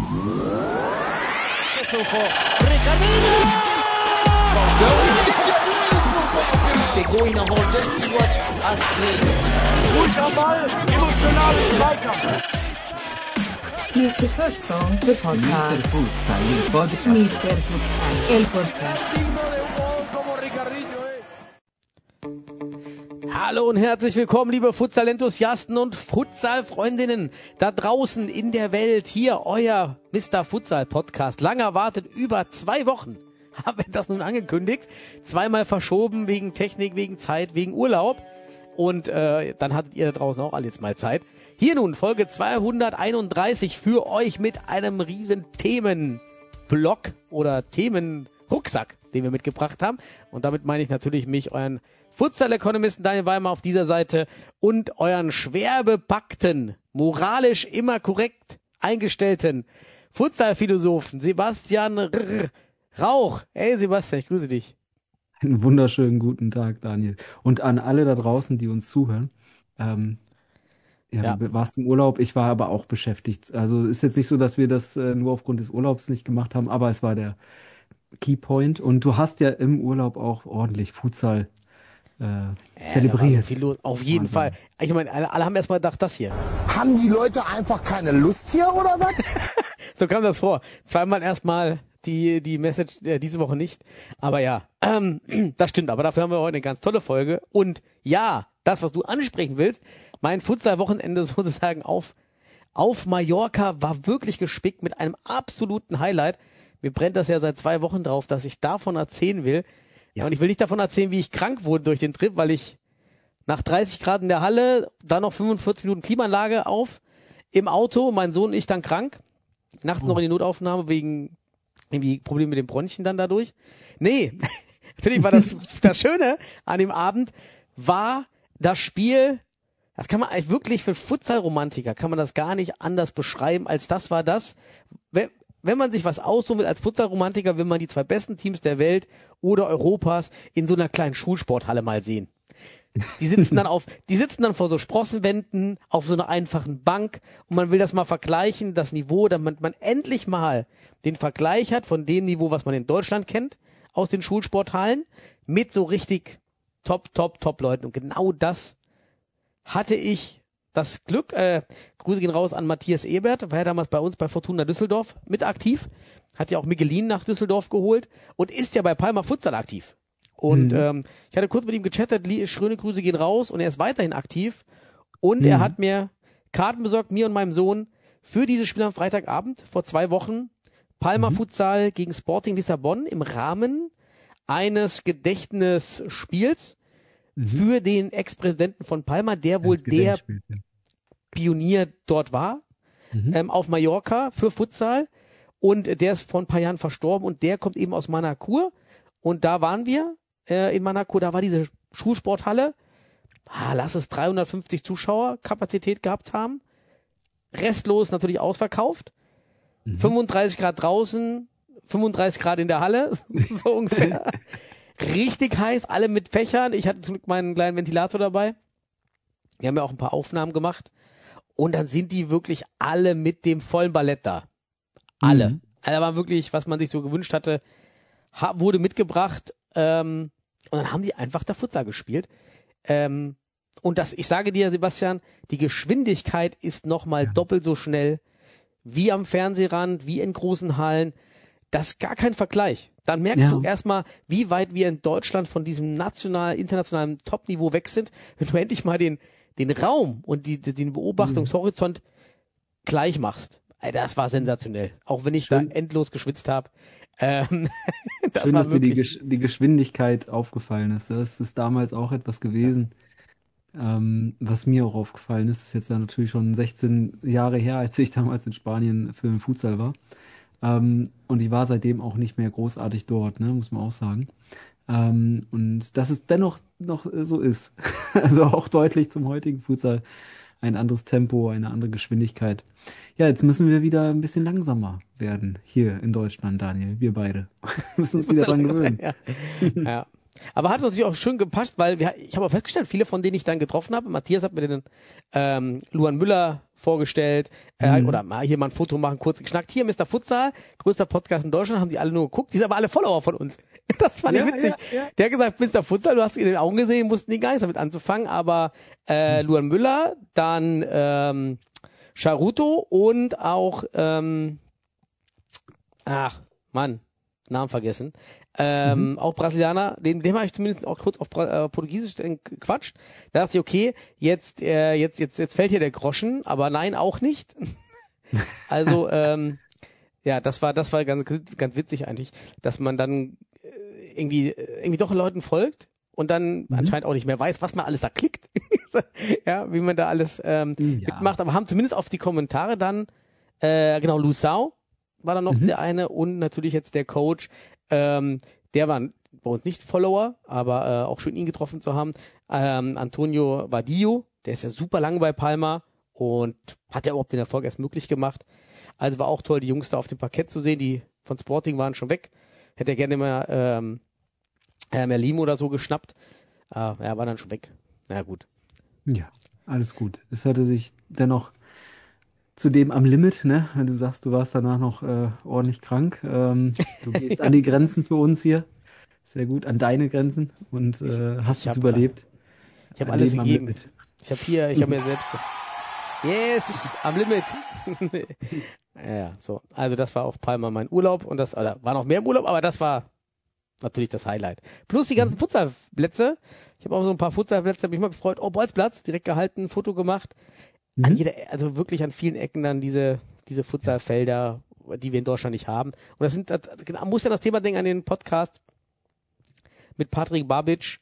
They're going to hold just watch us play. Ruhig am Ball, emotionalen Zweikampf. Mr. Futsal, the podcast. Mr. Futsal, el podcast. Mr. Futsal, el podcast. Hallo und herzlich willkommen, liebe Futsal-Enthusiasten und Futsal-Freundinnen da draußen in der Welt. Hier euer Mr. Futsal-Podcast. Lang erwartet, über 2 Wochen haben wir das nun angekündigt. 2-mal verschoben wegen Technik, wegen Zeit, wegen Urlaub. Und dann hattet ihr da draußen auch alle jetzt mal Zeit. Hier nun Folge 231 für euch mit einem riesen Themenblock oder Themenrucksack, den wir mitgebracht haben. Und damit meine ich natürlich mich, euren Futsal-Ökonomisten Daniel Weimar auf dieser Seite und euren schwer bepackten, moralisch immer korrekt eingestellten Futsal-Philosophen Sebastian Rauch. Hey Sebastian, ich grüße dich. Einen wunderschönen guten Tag, Daniel. Und an alle da draußen, die uns zuhören. Du warst im Urlaub, ich war aber auch beschäftigt. Also ist jetzt nicht so, dass wir das nur aufgrund des Urlaubs nicht gemacht haben, aber es war der Keypoint. Und du hast ja im Urlaub auch ordentlich Futsal zelebriert. So auf jeden Fall. Ich meine, alle haben erstmal gedacht, das hier. Haben die Leute einfach keine Lust hier, oder was? So kam das vor. 2-mal erstmal die Message diese Woche nicht. Aber ja, das stimmt. Aber dafür haben wir heute eine ganz tolle Folge. Und ja, das, was du ansprechen willst, mein Futsal-Wochenende sozusagen auf Mallorca war wirklich gespickt mit einem absoluten Highlight. Mir brennt das ja seit 2 Wochen drauf, dass ich davon erzählen will. Ja, und ich will nicht davon erzählen, wie ich krank wurde durch den Trip, weil ich nach 30 Grad in der Halle, dann noch 45 Minuten Klimaanlage auf, im Auto, mein Sohn und ich dann krank, nachts noch in die Notaufnahme wegen irgendwie Probleme mit den Bronchien dann dadurch. Nee, natürlich war das Schöne an dem Abend, war das Spiel, das kann man eigentlich wirklich für Futsal-Romantiker, kann man das gar nicht anders beschreiben, als das war das. Wenn man sich was aussuchen will als Futsal-Romantiker, will man die 2 besten Teams der Welt oder Europas in so einer kleinen Schulsporthalle mal sehen. Die sitzen dann vor so Sprossenwänden auf so einer einfachen Bank und man will das mal vergleichen, das Niveau, damit man endlich mal den Vergleich hat von dem Niveau, was man in Deutschland kennt, aus den Schulsporthallen, mit so richtig Top Leuten. Und genau das hatte ich das Glück, Grüße gehen raus an Matthias Ebert, war ja damals bei uns bei Fortuna Düsseldorf mit aktiv, hat ja auch Michelin nach Düsseldorf geholt und ist ja bei Palma Futsal aktiv. Und ich hatte kurz mit ihm gechattet, schöne Grüße gehen raus und er ist weiterhin aktiv und er hat mir Karten besorgt, mir und meinem Sohn, für dieses Spiel am Freitagabend vor 2 Wochen, Palma Futsal gegen Sporting Lissabon im Rahmen eines Gedächtnisspiels für den Ex-Präsidenten von Palma, der wohl der Pionier dort war, auf Mallorca für Futsal und der ist vor ein paar Jahren verstorben und der kommt eben aus Manacor und da waren wir in Manacor, da war diese Schulsporthalle, lass es 350 Zuschauer Kapazität gehabt haben, restlos natürlich ausverkauft, 35 Grad draußen, 35 Grad in der Halle, so ungefähr. Richtig heiß, alle mit Fächern. Ich hatte zum Glück meinen kleinen Ventilator dabei. Wir haben ja auch ein paar Aufnahmen gemacht. Und dann sind die wirklich alle mit dem vollen Ballett da. Alle. Also war wirklich, was man sich so gewünscht hatte, wurde mitgebracht. Und dann haben die einfach da Futsal gespielt. Und ich sage dir, Sebastian, die Geschwindigkeit ist nochmal doppelt so schnell wie am Fernsehrand, wie in großen Hallen. Das ist gar kein Vergleich. Dann merkst du erstmal, wie weit wir in Deutschland von diesem internationalen Top-Niveau weg sind, wenn du endlich mal den Raum und den Beobachtungshorizont gleich machst. Das war sensationell. Auch wenn ich da endlos geschwitzt habe. Das schön, war dass dir wirklich die Geschwindigkeit aufgefallen ist. Das ist damals auch etwas gewesen, was mir auch aufgefallen ist. Das ist jetzt ja natürlich schon 16 Jahre her, als ich damals in Spanien für den Futsal war. Und ich war seitdem auch nicht mehr großartig dort, ne, muss man auch sagen. Und dass es dennoch noch so ist. Also auch deutlich zum heutigen Futsal ein anderes Tempo, eine andere Geschwindigkeit. Ja, jetzt müssen wir wieder ein bisschen langsamer werden hier in Deutschland, Daniel. Wir beide müssen uns wieder dran gewöhnen. Ja. Aber hat natürlich auch schön gepasst, weil ich habe auch festgestellt, viele von denen ich dann getroffen habe, Matthias hat mir den Luan Müller vorgestellt, oder mal hier mal ein Foto machen, kurz geschnackt. Hier, Mr. Futsal, größter Podcast in Deutschland, haben die alle nur geguckt, die sind aber alle Follower von uns. Das fand ich witzig. Ja. Der hat gesagt, Mr. Futsal, du hast ihn in den Augen gesehen, mussten die gar nichts damit anzufangen, aber Luan Müller, dann Charuto und auch Namen vergessen. Auch Brasilianer, dem habe ich zumindest auch kurz auf Portugiesisch gequatscht. Da dachte ich, okay, jetzt fällt hier der Groschen, aber nein, auch nicht. Also, das war ganz witzig eigentlich, dass man dann irgendwie doch Leuten folgt und dann anscheinend auch nicht mehr weiß, was man alles da klickt. Ja, wie man da alles mitmacht, aber haben zumindest auf die Kommentare dann, Lusau war dann noch der eine und natürlich jetzt der Coach, der war bei uns nicht Follower, aber auch schön ihn getroffen zu haben. Antonio Vadillo, der ist ja super lang bei Palma und hat ja überhaupt den Erfolg erst möglich gemacht. Also war auch toll, die Jungs da auf dem Parkett zu sehen, die von Sporting waren schon weg. Hätte er gerne mal Merlimo oder so geschnappt. War dann schon weg. Na gut. Ja, alles gut. Es hörte sich dennoch zudem am Limit, ne? Wenn du sagst, du warst danach noch ordentlich krank. Du gehst an die Grenzen für uns hier. Sehr gut, an deine Grenzen und hast es überlebt. Ich habe alles gegeben. Ich habe mir selbst... Yes, am Limit. Ja, so. Also das war auf Palma mein Urlaub und das war noch mehr im Urlaub, aber das war natürlich das Highlight. Plus die ganzen Futsalplätze. Ich habe auch so ein paar Futsalplätze, habe mich mal gefreut. Oh, Bolzplatz, direkt gehalten, Foto gemacht. Also wirklich an vielen Ecken dann diese Futsalfelder, die wir in Deutschland nicht haben. Und muss ja das Thema denken an den Podcast mit Patrick Babic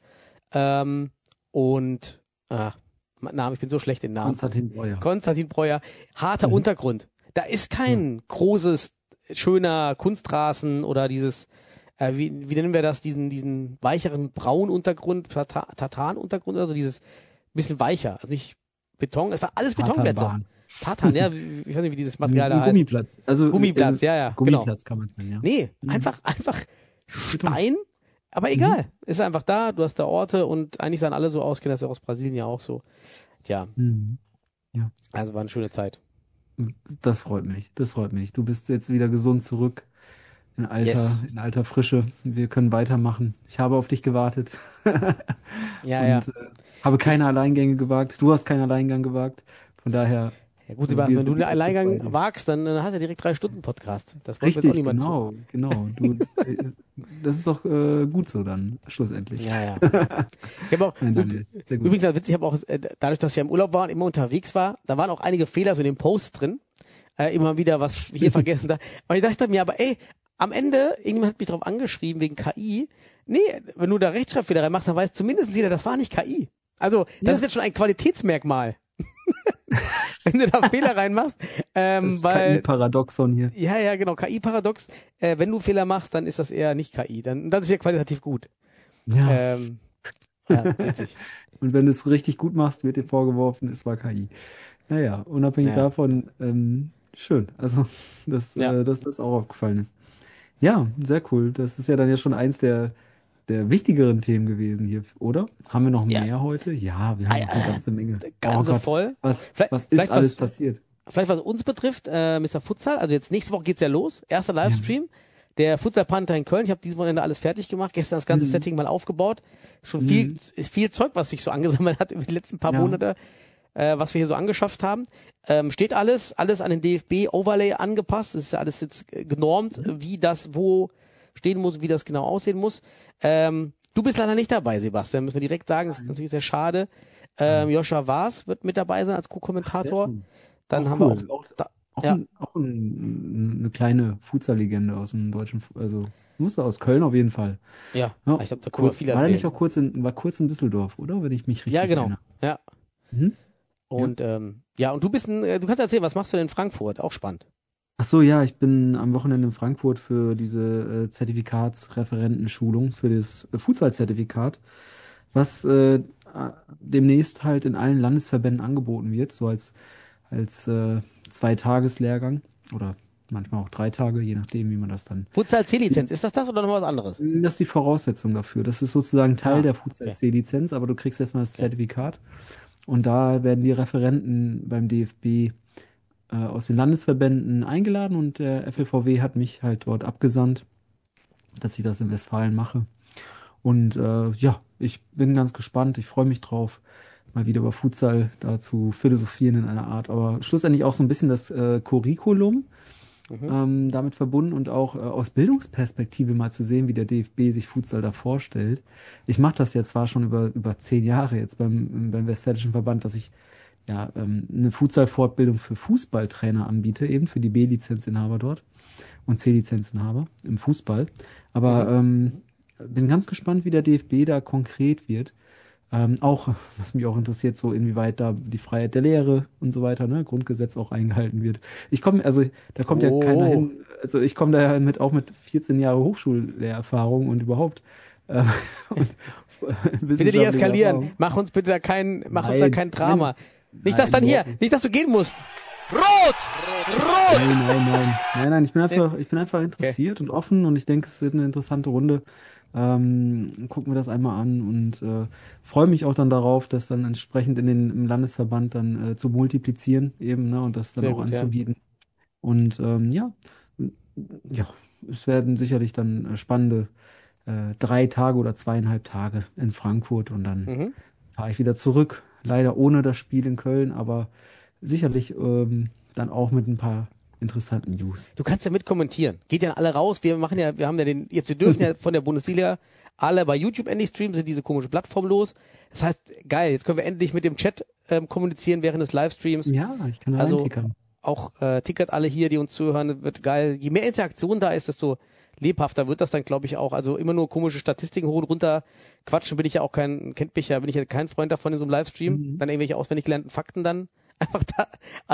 und Name, ich bin so schlecht in Namen. Konstantin Breuer. Harter Untergrund. Da ist kein großes, schöner Kunstrasen oder dieses, wie nennen wir das, diesen weicheren Braununtergrund, Tartan-Untergrund oder so, dieses bisschen weicher. Also nicht Beton, es war alles Betonplätze. Tartan, ja, ich weiß nicht, wie dieses Material da heißt. Gummiplatz. Also Gummiplatz, ja, Gummiplatz genau. Kann man es nennen, ja. Nee, einfach Stein, aber egal. Ist einfach da, du hast da Orte und eigentlich sahen alle so aus, kennen das ja aus Brasilien ja auch so. Tja. Ja. Also war eine schöne Zeit. Das freut mich. Du bist jetzt wieder gesund zurück. In alter Frische. Wir können weitermachen. Ich habe auf dich gewartet. Habe keine Alleingänge gewagt. Du hast keinen Alleingang gewagt. Von daher. Ja gut, Sebastian, wenn du einen Alleingang wagst, dann hast du direkt 3 Stunden Podcast. Das wollte jetzt auch niemand zu. Genau. Das ist auch gut so dann, schlussendlich. Ja. Ich habe auch, übrigens, witzig, ich habe auch, dadurch, dass ich ja im Urlaub war und immer unterwegs war, da waren auch einige Fehler so in den Posts drin. Immer wieder was hier vergessen da. Und ich dachte mir aber, am Ende, irgendjemand hat mich drauf angeschrieben wegen KI. Nee, wenn du da Rechtschreibfehler reinmachst, dann weiß zumindest jeder, das war nicht KI. Also, das ist jetzt schon ein Qualitätsmerkmal. Wenn du da Fehler reinmachst. Das KI-Paradoxon hier. Ja, genau, KI-Paradox. Wenn du Fehler machst, dann ist das eher nicht KI. Dann ist wieder qualitativ gut. Ja. Witzig. Und wenn du es richtig gut machst, wird dir vorgeworfen, es war KI. Naja, unabhängig davon, schön. Also, dass das auch aufgefallen ist. Ja, sehr cool. Das ist ja dann schon eins der wichtigeren Themen gewesen hier, oder? Haben wir noch mehr heute? Ja, wir haben noch eine ganze Menge. Voll. Was ist alles passiert? Vielleicht was uns betrifft, Mr. Futsal, also jetzt nächste Woche geht's ja los. Erster Livestream. Der Futsal Panther in Köln. Ich habe dieses Wochenende alles fertig gemacht. Gestern das ganze Setting mal aufgebaut. Schon viel Zeug, was sich so angesammelt hat über die letzten paar Monate. Was wir hier so angeschafft haben. Steht alles an den DFB-Overlay angepasst. Das ist ja alles jetzt genormt, wie das wo stehen muss, wie das genau aussehen muss. Du bist leider nicht dabei, Sebastian, müssen wir direkt sagen. Das ist natürlich sehr schade. Joscha Waas wird mit dabei sein als Co-Kommentator. Dann haben wir auch eine kleine Futsal-Legende aus dem deutschen, also musste aus Köln auf jeden Fall. Ja, ich glaube, da können wir viel erzählen. War er nicht auch kurz in Düsseldorf, oder? Wenn ich mich richtig erinnere. Ja, genau. Und und du du kannst erzählen, was machst du denn in Frankfurt? Auch spannend. Ach so, ja, ich bin am Wochenende in Frankfurt für diese Zertifikatsreferentenschulung für das Futsal-Zertifikat, was demnächst halt in allen Landesverbänden angeboten wird, so als 2-Tages-Lehrgang oder manchmal auch 3 Tage, je nachdem, wie man das dann... Futsal C-Lizenz, ist das oder noch was anderes? Das ist die Voraussetzung dafür. Das ist sozusagen Teil der Futsal okay. C-Lizenz, aber du kriegst erstmal das Zertifikat. Und da werden die Referenten beim DFB aus den Landesverbänden eingeladen und der FLVW hat mich halt dort abgesandt, dass ich das in Westfalen mache. Und ja, ich bin ganz gespannt, ich freue mich drauf, mal wieder über Futsal da zu philosophieren in einer Art, aber schlussendlich auch so ein bisschen das Curriculum damit verbunden und auch aus Bildungsperspektive mal zu sehen, wie der DFB sich Futsal da vorstellt. Ich mache das ja zwar schon über 10 Jahre jetzt beim Westfälischen Verband, dass ich ja eine Futsal-Fortbildung für Fußballtrainer anbiete, eben für die B-Lizenzinhaber dort und C-Lizenzinhaber im Fußball. Aber bin ganz gespannt, wie der DFB da konkret wird. Auch, was mich auch interessiert, so inwieweit da die Freiheit der Lehre und so weiter, ne, Grundgesetz auch eingehalten wird. Da kommt ja keiner hin, also ich komme da ja auch mit 14 Jahre Hochschullehrerfahrung und überhaupt bitte nicht eskalieren, mach uns da kein Drama. Nicht, dass du gehen musst. Rot! Nein, ich bin einfach interessiert und offen und ich denke, es wird eine interessante Runde. Gucken wir das einmal an und freue mich auch dann darauf, das dann entsprechend im Landesverband dann zu multiplizieren eben, ne, und das dann auch anzubieten. Und ja, es werden sicherlich dann spannende 3 Tage oder 2,5 Tage in Frankfurt und dann fahre ich wieder zurück. Leider ohne das Spiel in Köln, aber sicherlich dann auch mit ein paar interessanten News. Du kannst ja mit kommentieren. Geht ja alle raus. Wir dürfen ja von der Bundesliga alle bei YouTube endlich streamen, sind diese komische Plattform los. Das heißt, geil, jetzt können wir endlich mit dem Chat kommunizieren während des Livestreams. Ja, ich kann da reintickern. Auch tickert alle hier, die uns zuhören, wird geil. Je mehr Interaktion da ist, desto lebhafter wird das dann, glaube ich, auch. Also immer nur komische Statistiken hoch und runter quatschen, bin ich ja kein Freund davon in so einem Livestream. Dann irgendwelche auswendig gelernten Fakten dann einfach da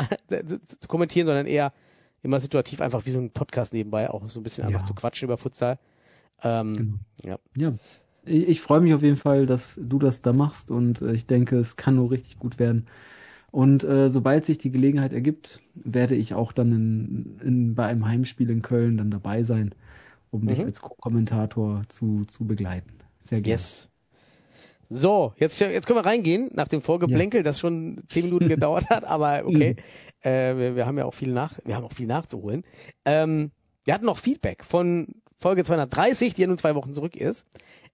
zu kommentieren, sondern eher immer situativ einfach wie so ein Podcast nebenbei, auch so ein bisschen einfach zu quatschen über Futsal. Genau. Ja. Ich freue mich auf jeden Fall, dass du das da machst und ich denke, es kann nur richtig gut werden. Und sobald sich die Gelegenheit ergibt, werde ich auch dann bei einem Heimspiel in Köln dann dabei sein, um dich als Co-Kommentator zu begleiten. Sehr gerne. Yes. So, jetzt können wir reingehen nach dem Vorgeplänkel, das schon 10 Minuten gedauert hat, aber okay. Wir haben ja auch viel nachzuholen. Wir hatten noch Feedback von Folge 230, die ja nun 2 Wochen zurück ist.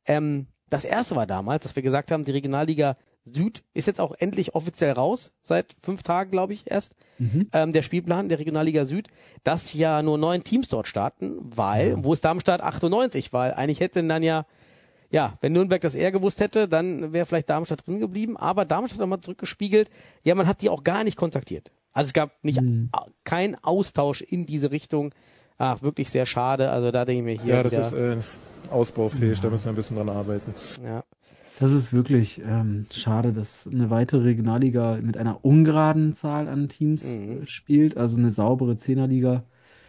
Das erste war damals, dass wir gesagt haben, die Regionalliga Süd ist jetzt auch endlich offiziell raus, seit 5 Tagen, glaube ich, erst. Der Spielplan der Regionalliga Süd, dass ja nur 9 Teams dort starten, wo ist Darmstadt 98, weil eigentlich hätten dann wenn Nürnberg das eher gewusst hätte, dann wäre vielleicht Darmstadt drin geblieben, aber Darmstadt hat nochmal zurückgespiegelt, man hat die auch gar nicht kontaktiert. Also es gab kein Austausch in diese Richtung. Wirklich sehr schade, also da denke ich mir hier ja, das ist ausbaufähig, da müssen wir ein bisschen dran arbeiten. Ja. Das ist wirklich schade, dass eine weitere Regionalliga mit einer ungeraden Zahl an Teams spielt, also eine saubere 10er-Liga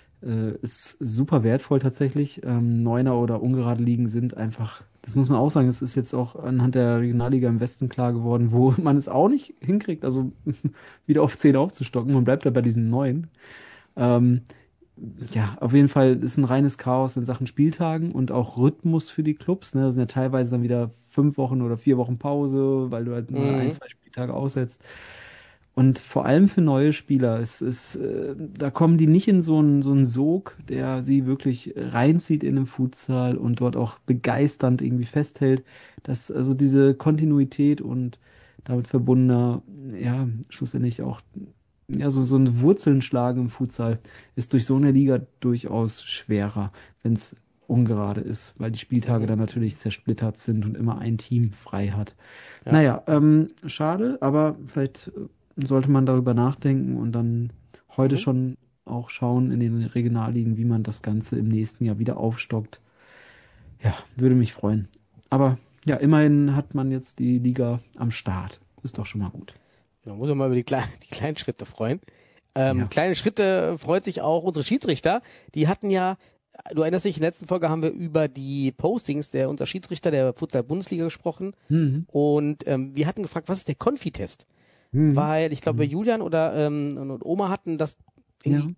ist super wertvoll tatsächlich. 9er oder ungerade Ligen sind einfach, das muss man auch sagen, es ist jetzt auch anhand der Regionalliga im Westen klar geworden, wo man es auch nicht hinkriegt, also wieder auf 10 aufzustocken, man bleibt da bei diesen 9. Auf jeden Fall ist ein reines Chaos in Sachen Spieltagen und auch Rhythmus für die Clubs. Ne? Das sind ja teilweise dann wieder 5 Wochen oder 4 Wochen Pause, weil du halt nur 1-2 Spieltage aussetzt. Und vor allem für neue Spieler, da kommen die nicht in so einen Sog, der sie wirklich reinzieht in den Futsal und dort auch begeisternd irgendwie festhält, dass also diese Kontinuität und damit verbundener, schlussendlich auch so ein Wurzeln schlagen im Futsal ist durch so eine Liga durchaus schwerer, wenn es ungerade ist, weil die Spieltage dann natürlich zersplittert sind und immer ein Team frei hat. Ja. Schade, aber vielleicht sollte man darüber nachdenken und dann heute schon auch schauen in den Regionalligen, wie man das Ganze im nächsten Jahr wieder aufstockt. Ja, würde mich freuen. Aber immerhin hat man jetzt die Liga am Start. Ist doch schon mal gut. Man muss ja mal über die kleinen Schritte freuen. Kleine Schritte freut sich auch unsere Schiedsrichter. Die hatten du erinnerst dich, in der letzten Folge haben wir über die Postings unserer Schiedsrichter der Futsal-Bundesliga gesprochen. Und wir hatten gefragt, was ist der Konfi-Test? Weil ich glaube, Julian oder und Oma hatten das irgendwie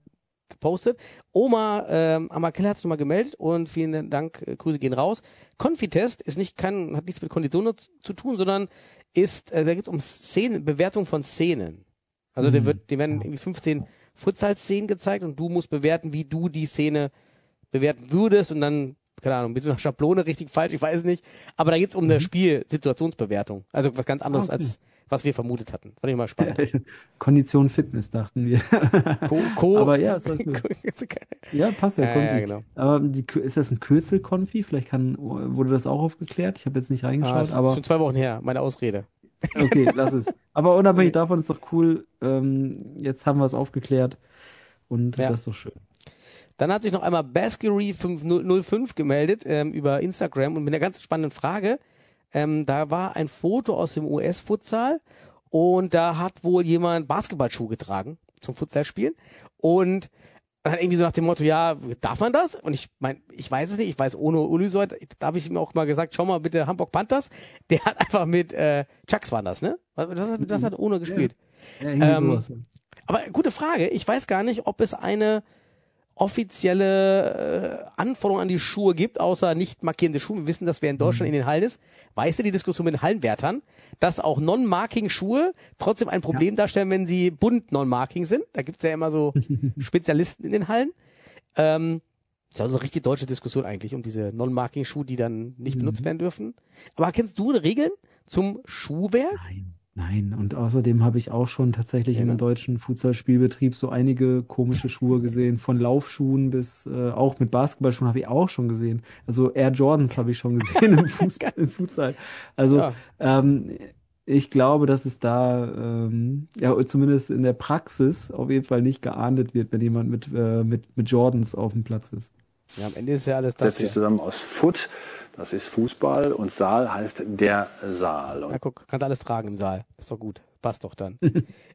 gepostet. Oma Amakella hat sich nochmal gemeldet und vielen Dank, Grüße gehen raus. Konfitest ist hat nichts mit Konditionen zu tun, sondern da geht es um Bewertung von Szenen. Also die werden irgendwie 15 Futsal-Szenen gezeigt und du musst bewerten, wie du die Szene bewerten würdest und dann, keine Ahnung, bitte nach Schablone, richtig, falsch, ich weiß nicht. Aber da geht es um eine Spielsituationsbewertung. Also was ganz anderes als was wir vermutet hatten. Fand ich mal spannend. Kondition Fitness, dachten wir. Aber ja, ist das gut. Ja, passt ja, Konfi. Ja, genau. Aber ist das ein Kürzel-Konfi? Vielleicht wurde das auch aufgeklärt. Ich habe jetzt nicht reingeschaut. Das ist schon 2 Wochen her, meine Ausrede. Okay, lass es. Aber unabhängig davon ist doch cool. Jetzt haben wir es aufgeklärt und das ist doch schön. Dann hat sich noch einmal Baskery505 gemeldet über Instagram und mit einer ganz spannenden Frage. Da war ein Foto aus dem US-Futsal und da hat wohl jemand Basketballschuhe getragen zum Futsalspielen und dann irgendwie so nach dem Motto, ja, darf man das? Und ich meine, ich weiß es nicht, ich weiß ohne Ulysoid, da habe ich ihm auch mal gesagt, schau mal bitte Hamburg Panthers, der hat einfach mit Chucks waren das, ne? Das hat ohne gespielt. Ja, sowas. Aber gute Frage, ich weiß gar nicht, ob es eine offizielle Anforderung an die Schuhe gibt, außer nicht markierende Schuhe. Wir wissen, dass wer in Deutschland in den Hallen ist. Weißt du die Diskussion mit den Hallenwärtern, dass auch Non-Marking-Schuhe trotzdem ein Problem darstellen, wenn sie bunt Non-Marking sind? Da gibt es ja immer so Spezialisten in den Hallen. Das ist also eine richtig deutsche Diskussion eigentlich um diese Non-Marking-Schuhe, die dann nicht benutzt werden dürfen. Aber kennst du Regeln zum Schuhwerk? Nein. Und außerdem habe ich auch schon tatsächlich im deutschen Futsal-Spielbetrieb so einige komische Schuhe gesehen. Von Laufschuhen bis auch mit Basketballschuhen habe ich auch schon gesehen. Also Air Jordans habe ich schon gesehen im Futsal. Also ich glaube, dass es da zumindest in der Praxis auf jeden Fall nicht geahndet wird, wenn jemand mit Jordans auf dem Platz ist. Ja, am Ende ist ja alles das. Setzt sich zusammen aus Foot, das ist Fußball, und Saal heißt der Saal. Na guck, kannst alles tragen im Saal. Ist doch gut. Passt doch dann.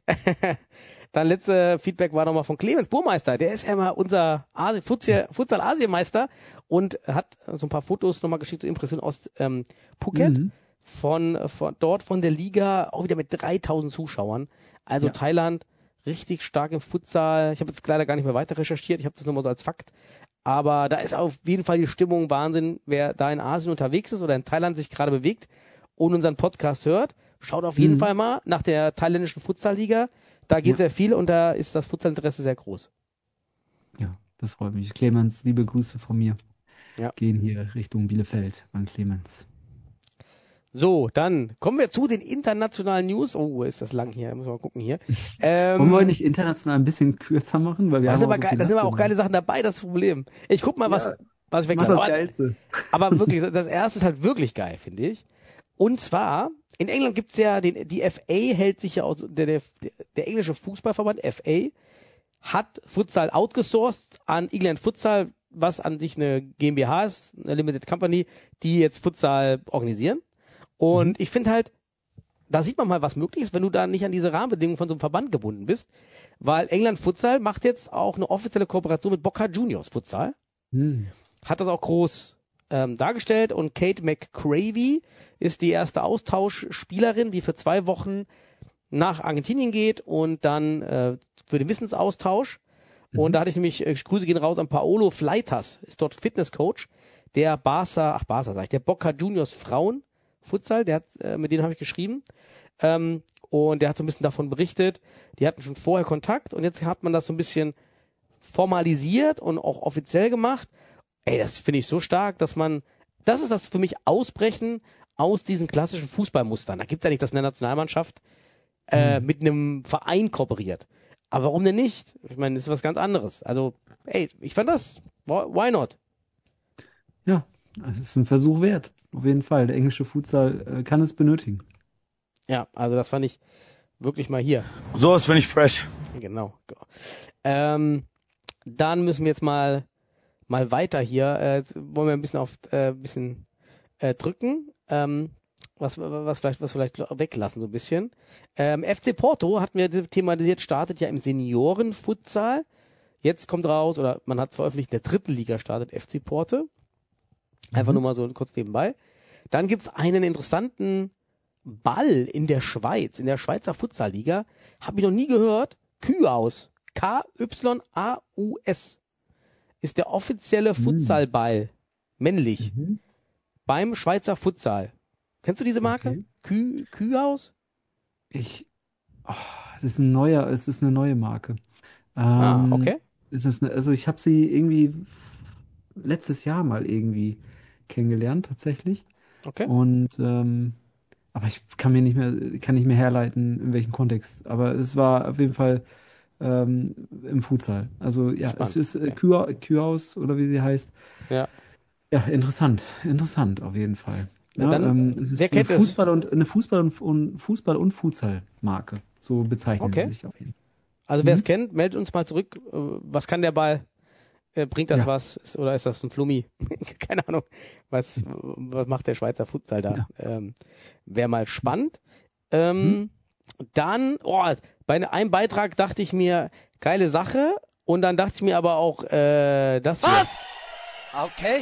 Dann letzte Feedback war nochmal von Clemens Burmeister. Der ist ja mal unser Futsal-Asienmeister und hat so ein paar Fotos nochmal geschickt, so Impressionen aus Phuket. Von dort von der Liga, auch wieder mit 3000 Zuschauern. Also Thailand richtig stark im Futsal. Ich habe jetzt leider gar nicht mehr weiter recherchiert. Ich habe das nur mal so als Fakt. Aber da ist auf jeden Fall die Stimmung Wahnsinn. Wer da in Asien unterwegs ist oder in Thailand sich gerade bewegt und unseren Podcast hört, schaut auf jeden Fall mal nach der thailändischen Futsal-Liga. Da geht sehr viel und da ist das Futsalinteresse sehr groß. Ja, das freut mich. Clemens, liebe Grüße von mir. Gehen hier Richtung Bielefeld an Clemens. So, dann kommen wir zu den internationalen News. Oh, ist das lang hier? Muss mal gucken hier. Wollen wir nicht international ein bisschen kürzer machen? Weil wir da sind aber auch geile Sachen dabei, das Problem. Ich guck mal, was ich weglasse. Aber wirklich, das erste ist halt wirklich geil, finde ich. Und zwar, in England gibt's ja, die FA hält sich ja aus, der englische Fußballverband, FA, hat Futsal outgesourced an England Futsal, was an sich eine GmbH ist, eine Limited Company, die jetzt Futsal organisieren. Und ich finde halt, da sieht man mal, was möglich ist, wenn du da nicht an diese Rahmenbedingungen von so einem Verband gebunden bist. Weil England Futsal macht jetzt auch eine offizielle Kooperation mit Boca Juniors Futsal. Hat das auch groß dargestellt. Und Kate McCravey ist die erste Austauschspielerin, die für 2 Wochen nach Argentinien geht und dann für den Wissensaustausch. Und da hatte ich nämlich, Grüße gehen raus an Paolo Fleitas, ist dort Fitnesscoach, der der Boca Juniors Frauen Futsal, mit denen habe ich geschrieben und der hat so ein bisschen davon berichtet, die hatten schon vorher Kontakt und jetzt hat man das so ein bisschen formalisiert und auch offiziell gemacht. Ey, das finde ich so stark, das ist das für mich Ausbrechen aus diesen klassischen Fußballmustern. Da gibt es ja nicht, dass eine Nationalmannschaft mit einem Verein kooperiert. Aber warum denn nicht? Ich meine, das ist was ganz anderes. Also, ey, ich fand das, why not? Ja, es ist ein Versuch wert. Auf jeden Fall. Der englische Futsal kann es benötigen. Ja, also das fand ich wirklich mal hier. So ist, finde ich fresh. Genau. Dann müssen wir jetzt mal weiter hier. Wollen wir ein bisschen drücken. Was vielleicht weglassen so ein bisschen. FC Porto hatten wir thematisiert, startet ja im Seniorenfutsal. Jetzt kommt raus, oder man hat es veröffentlicht, in der 3. Liga startet FC Porto. Einfach nur mal so kurz nebenbei. Dann gibt's einen interessanten Ball in der Schweiz, in der Schweizer Futsalliga. Habe ich noch nie gehört. Kühe aus. KYAUS ist der offizielle Futsalball, männlich, beim Schweizer Futsal. Kennst du diese Marke? Okay. Kyhaus? Das ist es ist eine neue Marke. Okay. Also ich habe sie irgendwie letztes Jahr mal irgendwie kennengelernt, tatsächlich. Okay. Und aber ich kann nicht mehr herleiten, in welchem Kontext. Aber es war auf jeden Fall im Futsal. Also ja, Spannend. es ist Okay. Kyhaus oder wie sie heißt. Ja. Ja, interessant auf jeden Fall. Ja, Ja, dann, es ist wer kennt eine Fußball- und Futsal-Marke. So bezeichnen sie sich auf jeden Fall. Also wer es kennt, meldet uns mal zurück. Was kann der Ball? Bringt das was? Oder ist das ein Flummi? Keine Ahnung. Was macht der Schweizer Futsal da? Ja. Wäre mal spannend. Dann, bei einem Beitrag dachte ich mir, geile Sache. Und dann dachte ich mir aber auch, das hier. Was? Okay.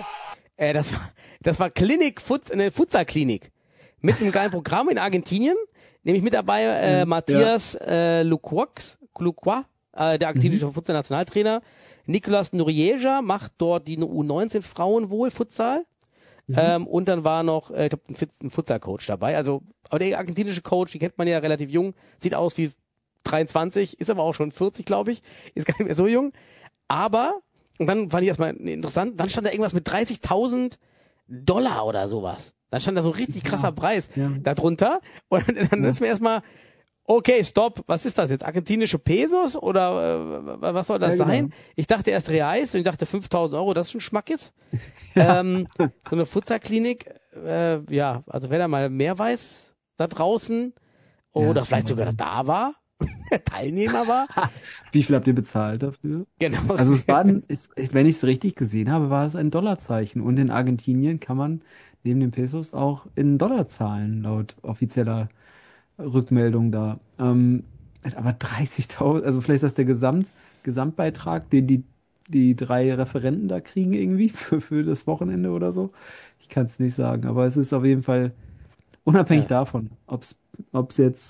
Das war eine Futsal-Klinik. Mit einem geilen Programm in Argentinien. Nämlich mit dabei Matthias Lucroix, der argentinische Futsal-Nationaltrainer. Nicolas Noriega macht dort die U19 Frauen wohl Futsal. Und dann war noch, ich glaube, ein Futsal-Coach dabei. Also, aber der argentinische Coach, die kennt man ja relativ jung, sieht aus wie 23, ist aber auch schon 40, glaube ich, ist gar nicht mehr so jung. Aber, und dann fand ich erstmal interessant, dann stand da irgendwas mit $30.000 oder sowas. Dann stand da so ein richtig krasser Preis darunter. Und dann ist mir erstmal, okay, stopp, was ist das jetzt? Argentinische Pesos oder was soll das sein? Genau. Ich dachte erst Reais und ich dachte 5.000 Euro, das ist schon Schmackes. So eine Futsalklinik, also wer da mal mehr weiß da draußen oder vielleicht sogar da war, Teilnehmer war. Wie viel habt ihr bezahlt dafür? Genau. Also wenn ich es richtig gesehen habe, war es ein Dollarzeichen und in Argentinien kann man neben den Pesos auch in Dollar zahlen, laut offizieller Rückmeldung da. Aber 30.000, also vielleicht ist das der Gesamtbeitrag, den die 3 Referenten da kriegen irgendwie für das Wochenende oder so. Ich kann es nicht sagen, aber es ist auf jeden Fall unabhängig davon, ob es jetzt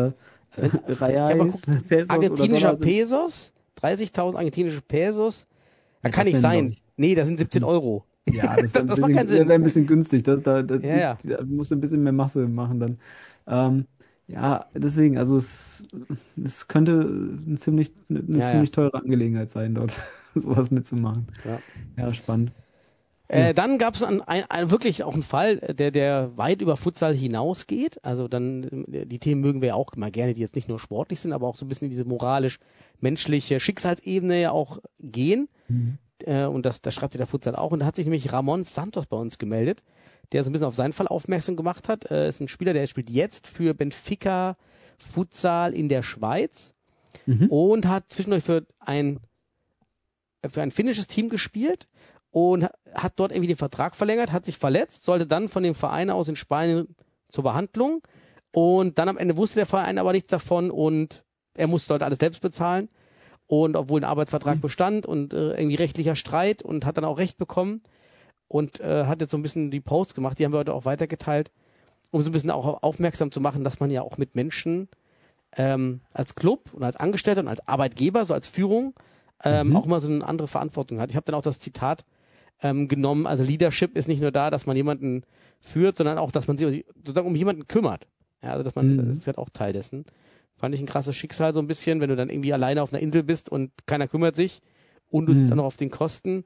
Reais, Pesos argentinischer oder Pesos, 30.000 argentinische Pesos, kann nicht sein. Nee, das sind 17 Euro. Ja, das macht keinen Sinn. Das wäre ein bisschen günstig. Da musst du ein bisschen mehr Masse machen dann. Deswegen, also es könnte eine ziemlich teure Angelegenheit sein, dort sowas mitzumachen. Ja, spannend. Dann gab es wirklich auch einen Fall, der weit über Futsal hinausgeht. Also dann, die Themen mögen wir ja auch mal gerne, die jetzt nicht nur sportlich sind, aber auch so ein bisschen in diese moralisch-menschliche Schicksalsebene ja auch gehen. Und das schreibt ja der Futsal auch. Und da hat sich nämlich Ramon Santos bei uns gemeldet, der so ein bisschen auf seinen Fall aufmerksam gemacht hat. Ist ein Spieler, der spielt jetzt für Benfica Futsal in der Schweiz und hat zwischendurch für ein finnisches Team gespielt und hat dort irgendwie den Vertrag verlängert, hat sich verletzt, sollte dann von dem Verein aus in Spanien zur Behandlung und dann am Ende wusste der Verein aber nichts davon und er musste dort alles selbst bezahlen und obwohl ein Arbeitsvertrag bestand und irgendwie rechtlicher Streit und hat dann auch Recht bekommen und hat jetzt so ein bisschen die Posts gemacht, die haben wir heute auch weitergeteilt, um so ein bisschen auch aufmerksam zu machen, dass man ja auch mit Menschen als Club und als Angestellter und als Arbeitgeber, so als Führung, auch mal so eine andere Verantwortung hat. Ich habe dann auch das Zitat genommen, also Leadership ist nicht nur da, dass man jemanden führt, sondern auch, dass man sich sozusagen um jemanden kümmert. Ja, also dass man, das ist halt auch Teil dessen. Fand ich ein krasses Schicksal so ein bisschen, wenn du dann irgendwie alleine auf einer Insel bist und keiner kümmert sich und du sitzt dann noch auf den Kosten.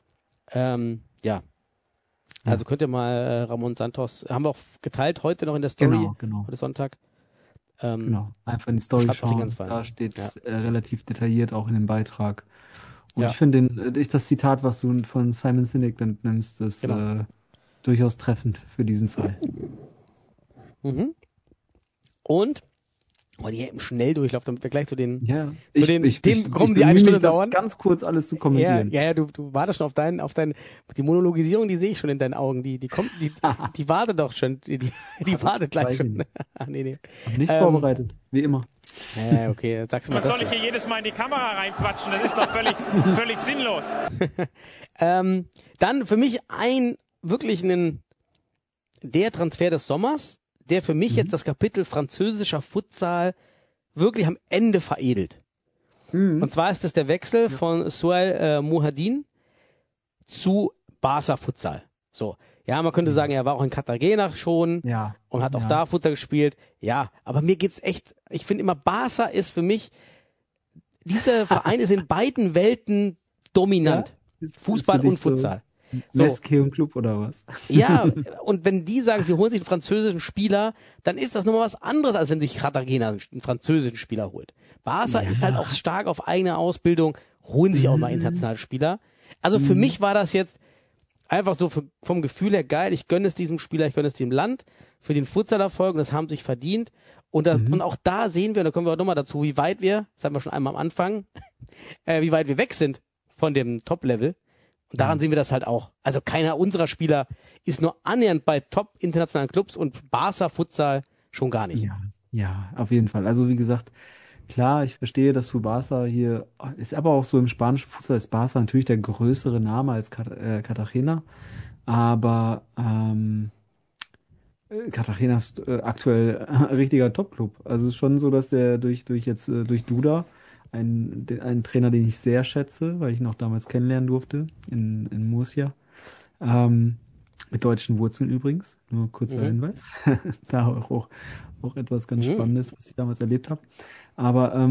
Also könnt ihr mal Ramon Santos, haben wir auch geteilt heute noch in der Story, genau. Heute Sonntag. Einfach in die Story schauen, da steht es relativ detailliert auch in dem Beitrag. Und ich finde das Zitat, was du von Simon Sinek dann nimmst, ist durchaus treffend für diesen Fall. Und hier im Schnelldurchlauf, damit wir gleich zu den Themen kommen, die eine Stunde dauern. Ganz kurz alles zu kommentieren. Du wartest schon auf die Monologisierung, die sehe ich schon in deinen Augen. Die kommt, die wartet doch schon, die wartet gleich schon. Nee. Nichts vorbereitet, wie immer. Okay, sagst du mal. Was soll ich hier jedes Mal in die Kamera reinquatschen? Das ist doch völlig sinnlos. Dann für mich der Transfer des Sommers, der für mich jetzt das Kapitel französischer Futsal wirklich am Ende veredelt. Und zwar ist es der Wechsel von Suhail Muhadin zu Barca Futsal. So. Ja, man könnte sagen, er war auch in Cartagena schon und hat auch da Futsal gespielt. Ja, aber mir geht's echt, ich finde immer, Barca ist für mich, dieser Verein ist in beiden Welten dominant. Ja? Fußball und Futsal. So. Mesquer Club oder was? Ja, und wenn die sagen, sie holen sich einen französischen Spieler, dann ist das nochmal was anderes, als wenn sich Cartagena einen französischen Spieler holt. Barca ist halt auch stark auf eigene Ausbildung, holen sich auch mal internationale Spieler. Also für mich war das jetzt einfach so vom Gefühl her geil, ich gönne es diesem Spieler, ich gönne es dem Land, für den Futsalerfolg, und das haben sich verdient. Und auch da sehen wir, und da kommen wir auch nochmal dazu, wie weit wir, das haben wir schon einmal am Anfang, wie weit wir weg sind von dem Top-Level. Und daran sehen wir das halt auch. Also keiner unserer Spieler ist nur annähernd bei top-internationalen Clubs und Barca Futsal schon gar nicht. Ja, auf jeden Fall. Also wie gesagt, klar, ich verstehe, dass du Barca hier, ist aber auch so im spanischen Futsal ist Barca natürlich der größere Name als Cartagena. Aber Cartagena ist aktuell ein richtiger Top-Club. Also es ist schon so, dass der durch Duda, ein Trainer, den ich sehr schätze, weil ich ihn auch damals kennenlernen durfte in Murcia, mit deutschen Wurzeln übrigens, nur kurzer Hinweis, da auch etwas ganz Spannendes, was ich damals erlebt habe. Aber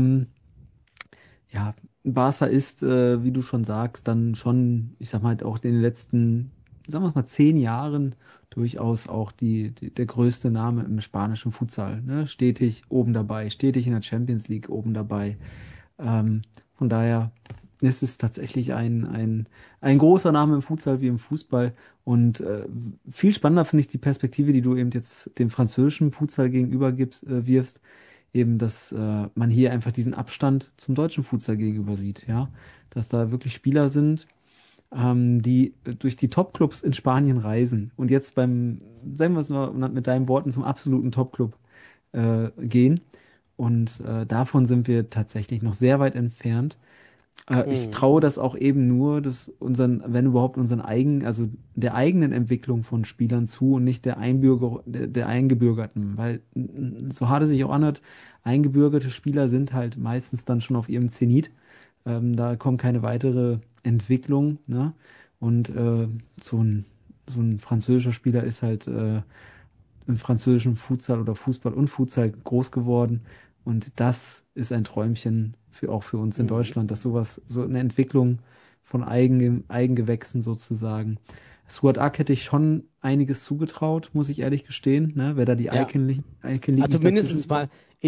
Barca ist, wie du schon sagst, dann schon, ich sag mal, auch in den letzten, sagen wir mal, 10 Jahren durchaus auch der größte Name im spanischen Futsal. Ne? Stetig oben dabei, stetig in der Champions League oben dabei. Von daher ist es tatsächlich ein großer Name im Futsal wie im Fußball. Und viel spannender finde ich die Perspektive, die du eben jetzt dem französischen Futsal gegenüber wirfst, eben, dass man hier einfach diesen Abstand zum deutschen Futsal gegenüber sieht. Ja, dass da wirklich Spieler sind, die durch die Top-Clubs in Spanien reisen und jetzt sagen wir es mal mit deinen Worten, zum absoluten Top-Club gehen. Und davon sind wir tatsächlich noch sehr weit entfernt. Ich traue das auch eben nur, wenn überhaupt also der eigenen Entwicklung von Spielern zu und nicht der Eingebürgerten. Weil, so hart es sich auch anhört, eingebürgerte Spieler sind halt meistens dann schon auf ihrem Zenit. Da kommt keine weitere Entwicklung. Ne? Und so ein französischer Spieler ist halt im französischen Futsal oder Fußball und Futsal groß geworden. Und das ist ein Träumchen auch für uns in Deutschland, dass so eine Entwicklung von Eigengewächsen sozusagen. Suat Ak hätte ich schon einiges zugetraut, muss ich ehrlich gestehen, ne? Wer da die Icon League. Also mindestens mal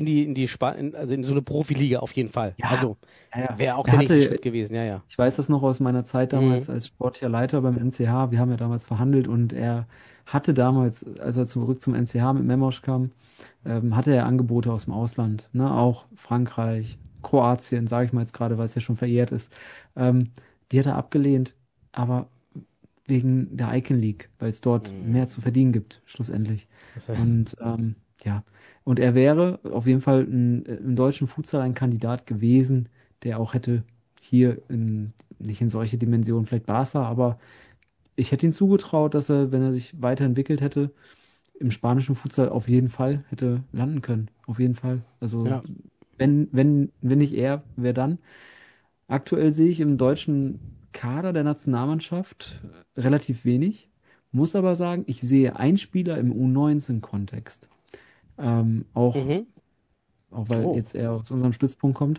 in so eine Profiliga auf jeden Fall. Ja, also wäre auch der nächste Schritt gewesen, ja. Ich weiß das noch aus meiner Zeit damals als sportlicher Leiter beim NCH. Wir haben ja damals verhandelt und er hatte damals, als er zurück zum NCH mit Memosch kam, hatte er Angebote aus dem Ausland, ne? Auch Frankreich, Kroatien, sage ich mal jetzt gerade, weil es ja schon verjährt ist. Die hat er abgelehnt, aber wegen der Icon League, weil es dort mehr zu verdienen gibt, schlussendlich. Und und er wäre auf jeden Fall im deutschen Futsal ein Kandidat gewesen, der auch hätte hier nicht in solche Dimensionen, vielleicht Barca, aber ich hätte ihm zugetraut, dass er, wenn er sich weiterentwickelt hätte, im spanischen Futsal auf jeden Fall hätte landen können. Auf jeden Fall. Also wenn nicht er, wer dann? Aktuell sehe ich im deutschen Kader der Nationalmannschaft relativ wenig. Muss aber sagen, ich sehe einen Spieler im U19-Kontext. Auch weil jetzt er aus unserem Stützpunkt kommt.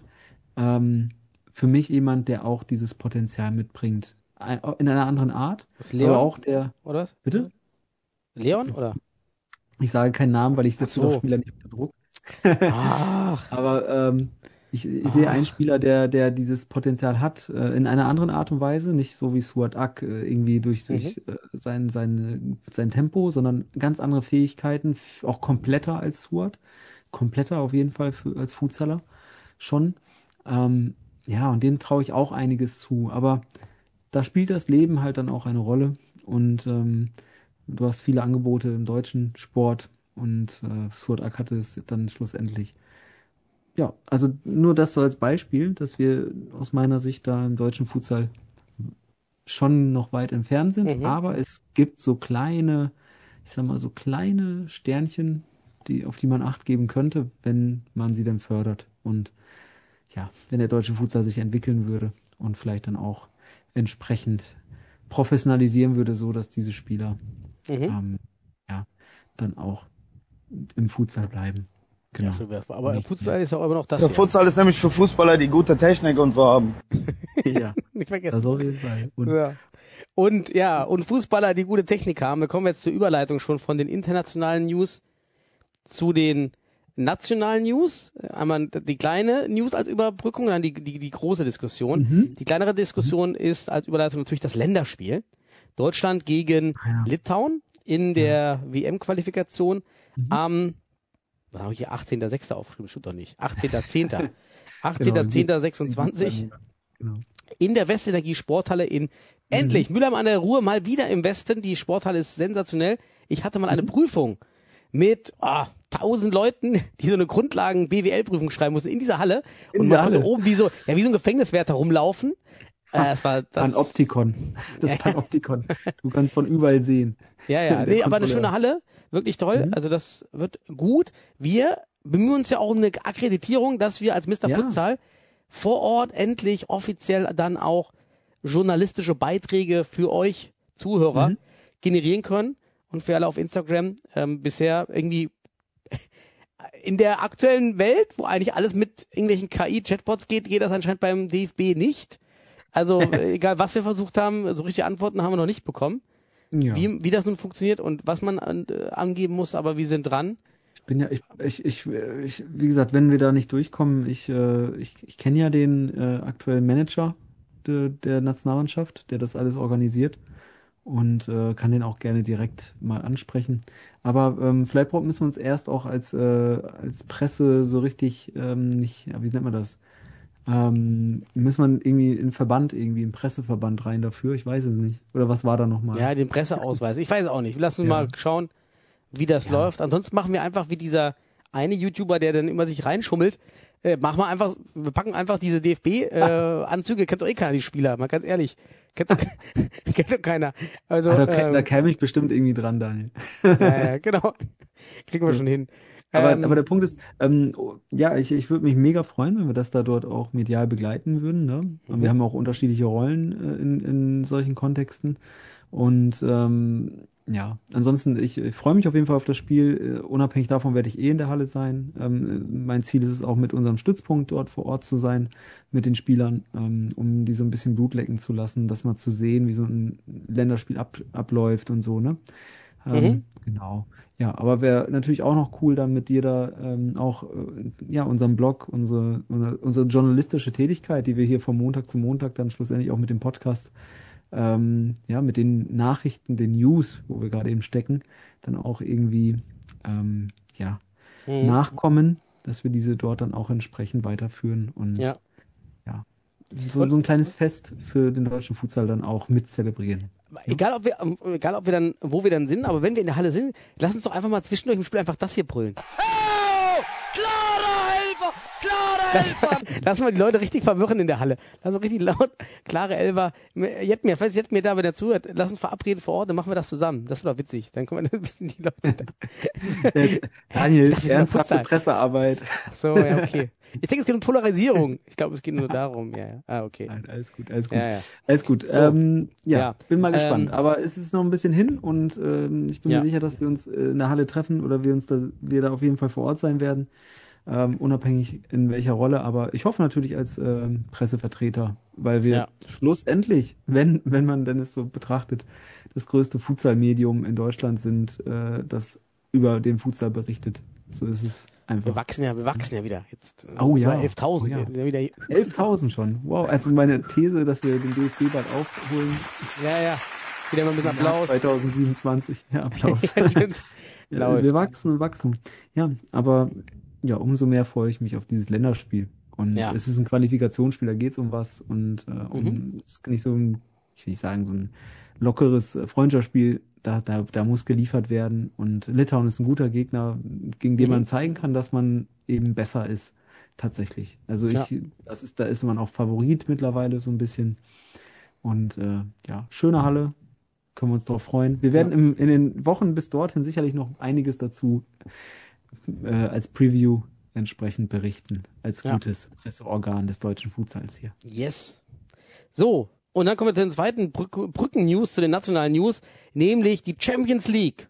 Für mich jemand, der auch dieses Potenzial mitbringt. In einer anderen Art. Das ist Leon? Aber auch der. Oder was? Bitte? Leon, oder? Ich sage keinen Namen, weil ich setze doch Spieler nicht unter Druck. Ach. Aber ich sehe einen Spieler, der dieses Potenzial hat, in einer anderen Art und Weise, nicht so wie Suat Ak irgendwie durch sein Tempo, sondern ganz andere Fähigkeiten, auch kompletter als Suat, kompletter auf jeden Fall als Futsaler schon. Und dem traue ich auch einiges zu, aber da spielt das Leben halt dann auch eine Rolle und du hast viele Angebote im deutschen Sport und Suat Ak hatte es dann schlussendlich. Ja, also nur das so als Beispiel, dass wir aus meiner Sicht da im deutschen Futsal schon noch weit entfernt sind, aber es gibt so kleine Sternchen, auf die man Acht geben könnte, wenn man sie dann fördert. Und wenn der deutsche Futsal sich entwickeln würde und vielleicht dann auch entsprechend professionalisieren würde, so dass diese Spieler dann auch im Futsal bleiben. Genau. Ja, schön wär's. Aber Futsal ist ja auch immer noch das. Der Futsal ist nämlich für Fußballer, die gute Technik und so haben. Ja, nicht vergessen. das auf jeden Fall. Und Fußballer, die gute Technik haben. Wir kommen jetzt zur Überleitung schon von den internationalen News zu den nationalen News. Einmal die kleine News als Überbrückung, dann die große Diskussion. Die kleinere Diskussion ist als Überleitung natürlich das Länderspiel. Deutschland gegen Litauen in der WM-Qualifikation am, was habe ich hier, 18.06. aufgeschrieben, stimmt doch nicht, 18.10. 18.10.26 Genau. in der Westenergie Sporthalle in endlich Mülheim an der Ruhr, mal wieder im Westen. Die Sporthalle ist sensationell. Ich hatte mal eine Prüfung mit 1000 Leuten, die so eine Grundlagen-BWL-Prüfung schreiben mussten in dieser Halle. Und man konnte oben wie so ein Gefängniswärter rumlaufen. Das war das Panoptikon. Das Panoptikon. Du kannst von überall sehen. Ja. Nee, aber eine schöne Halle. Wirklich toll. Also das wird gut. Wir bemühen uns ja auch um eine Akkreditierung, dass wir als Mr. Futsal vor Ort endlich offiziell dann auch journalistische Beiträge für euch Zuhörer generieren können. Und für alle auf Instagram bisher irgendwie in der aktuellen Welt, wo eigentlich alles mit irgendwelchen KI-Chatbots geht das anscheinend beim DFB nicht. Also egal, was wir versucht haben, so richtige Antworten haben wir noch nicht bekommen. Ja. Wie das nun funktioniert und was man angeben muss, aber wir sind dran. Wie gesagt, wenn wir da nicht durchkommen, ich kenne ja den aktuellen Manager der Nationalmannschaft, der das alles organisiert und kann den auch gerne direkt mal ansprechen. Aber vielleicht müssen wir uns erst auch als Presse so richtig, wie nennt man das? Muss man irgendwie in einen Presseverband rein dafür? Ich weiß es nicht. Oder was war da nochmal? Ja, den Presseausweis. Ich weiß es auch nicht. Lass uns mal schauen, wie das läuft. Ansonsten machen wir einfach wie dieser eine YouTuber, der dann immer sich reinschummelt. Wir packen einfach diese DFB-Anzüge, kennt doch keiner, die Spieler, mal ganz ehrlich. Kennt doch keiner. Also, da käme ich bestimmt irgendwie dran, Daniel. Ja, genau. Kriegen wir schon hin. Aber der Punkt ist, ich würde mich mega freuen, wenn wir das da dort auch medial begleiten würden. Ne? Wir haben auch unterschiedliche Rollen in solchen Kontexten. Und ansonsten, ich freue mich auf jeden Fall auf das Spiel. Unabhängig davon werde ich in der Halle sein. Mein Ziel ist es auch, mit unserem Stützpunkt dort vor Ort zu sein, mit den Spielern, um die so ein bisschen Blut lecken zu lassen, das mal zu sehen, wie so ein Länderspiel abläuft und so, ne? Genau. Ja, aber wäre natürlich auch noch cool, dann mit dir da unseren Blog, unsere journalistische Tätigkeit, die wir hier von Montag zu Montag dann schlussendlich auch mit dem Podcast, mit den Nachrichten, den News, wo wir gerade eben stecken, dann auch irgendwie nachkommen, dass wir diese dort dann auch entsprechend weiterführen und so ein kleines Fest für den deutschen Futsal dann auch mit zelebrieren. Egal ob wir dann, wo wir dann sind, aber wenn wir in der Halle sind, lass uns doch einfach mal zwischendurch im Spiel einfach das hier brüllen. Oh, klarer Elfer! Lass mal die Leute richtig verwirren in der Halle. Lass uns richtig laut, klare Elfer. Jetzt mir da, wenn er zuhört, lass uns verabreden vor Ort, dann machen wir das zusammen. Das wird doch witzig. Dann kommen ein bisschen die Leute da. Daniel, ernsthafte Pressearbeit. Ach so, ja, okay. Ich denke, es geht um Polarisierung. Ich glaube, es geht nur darum. Ja. Okay. Nein, alles gut. Ja. Alles gut. So. Bin mal gespannt. Aber es ist noch ein bisschen hin und ich bin mir sicher, dass wir uns in der Halle treffen oder wir da auf jeden Fall vor Ort sein werden. Unabhängig in welcher Rolle, aber ich hoffe natürlich als Pressevertreter, weil wir schlussendlich, wenn man denn es so betrachtet, das größte Futsal-Medium in Deutschland sind, das über den Futsal berichtet. So ist es einfach. Wir wachsen ja wieder. Jetzt über 11.000. Ja. 11.000 schon. Wow, also meine These, dass wir den DFB bald aufholen. Ja. Wieder mal mit Applaus. 2027. Ja, Applaus. Ja, stimmt. Wir wachsen. Ja, aber umso mehr freue ich mich auf dieses Länderspiel. Und es ist ein Qualifikationsspiel, da geht es um was. Und es ist nicht so ein, ich will nicht sagen, so ein lockeres Freundschaftsspiel. Da muss geliefert werden. Und Litauen ist ein guter Gegner, gegen den man zeigen kann, dass man eben besser ist. Tatsächlich. Also da ist man auch Favorit mittlerweile so ein bisschen. Und schöne Halle. Können wir uns darauf freuen. Wir werden in den Wochen bis dorthin sicherlich noch einiges dazu als Preview entsprechend berichten als gutes Presseorgan des deutschen Futsals hier. Yes. So, und dann kommen wir zu den zweiten Brücken-News, zu den nationalen News, nämlich die Champions League.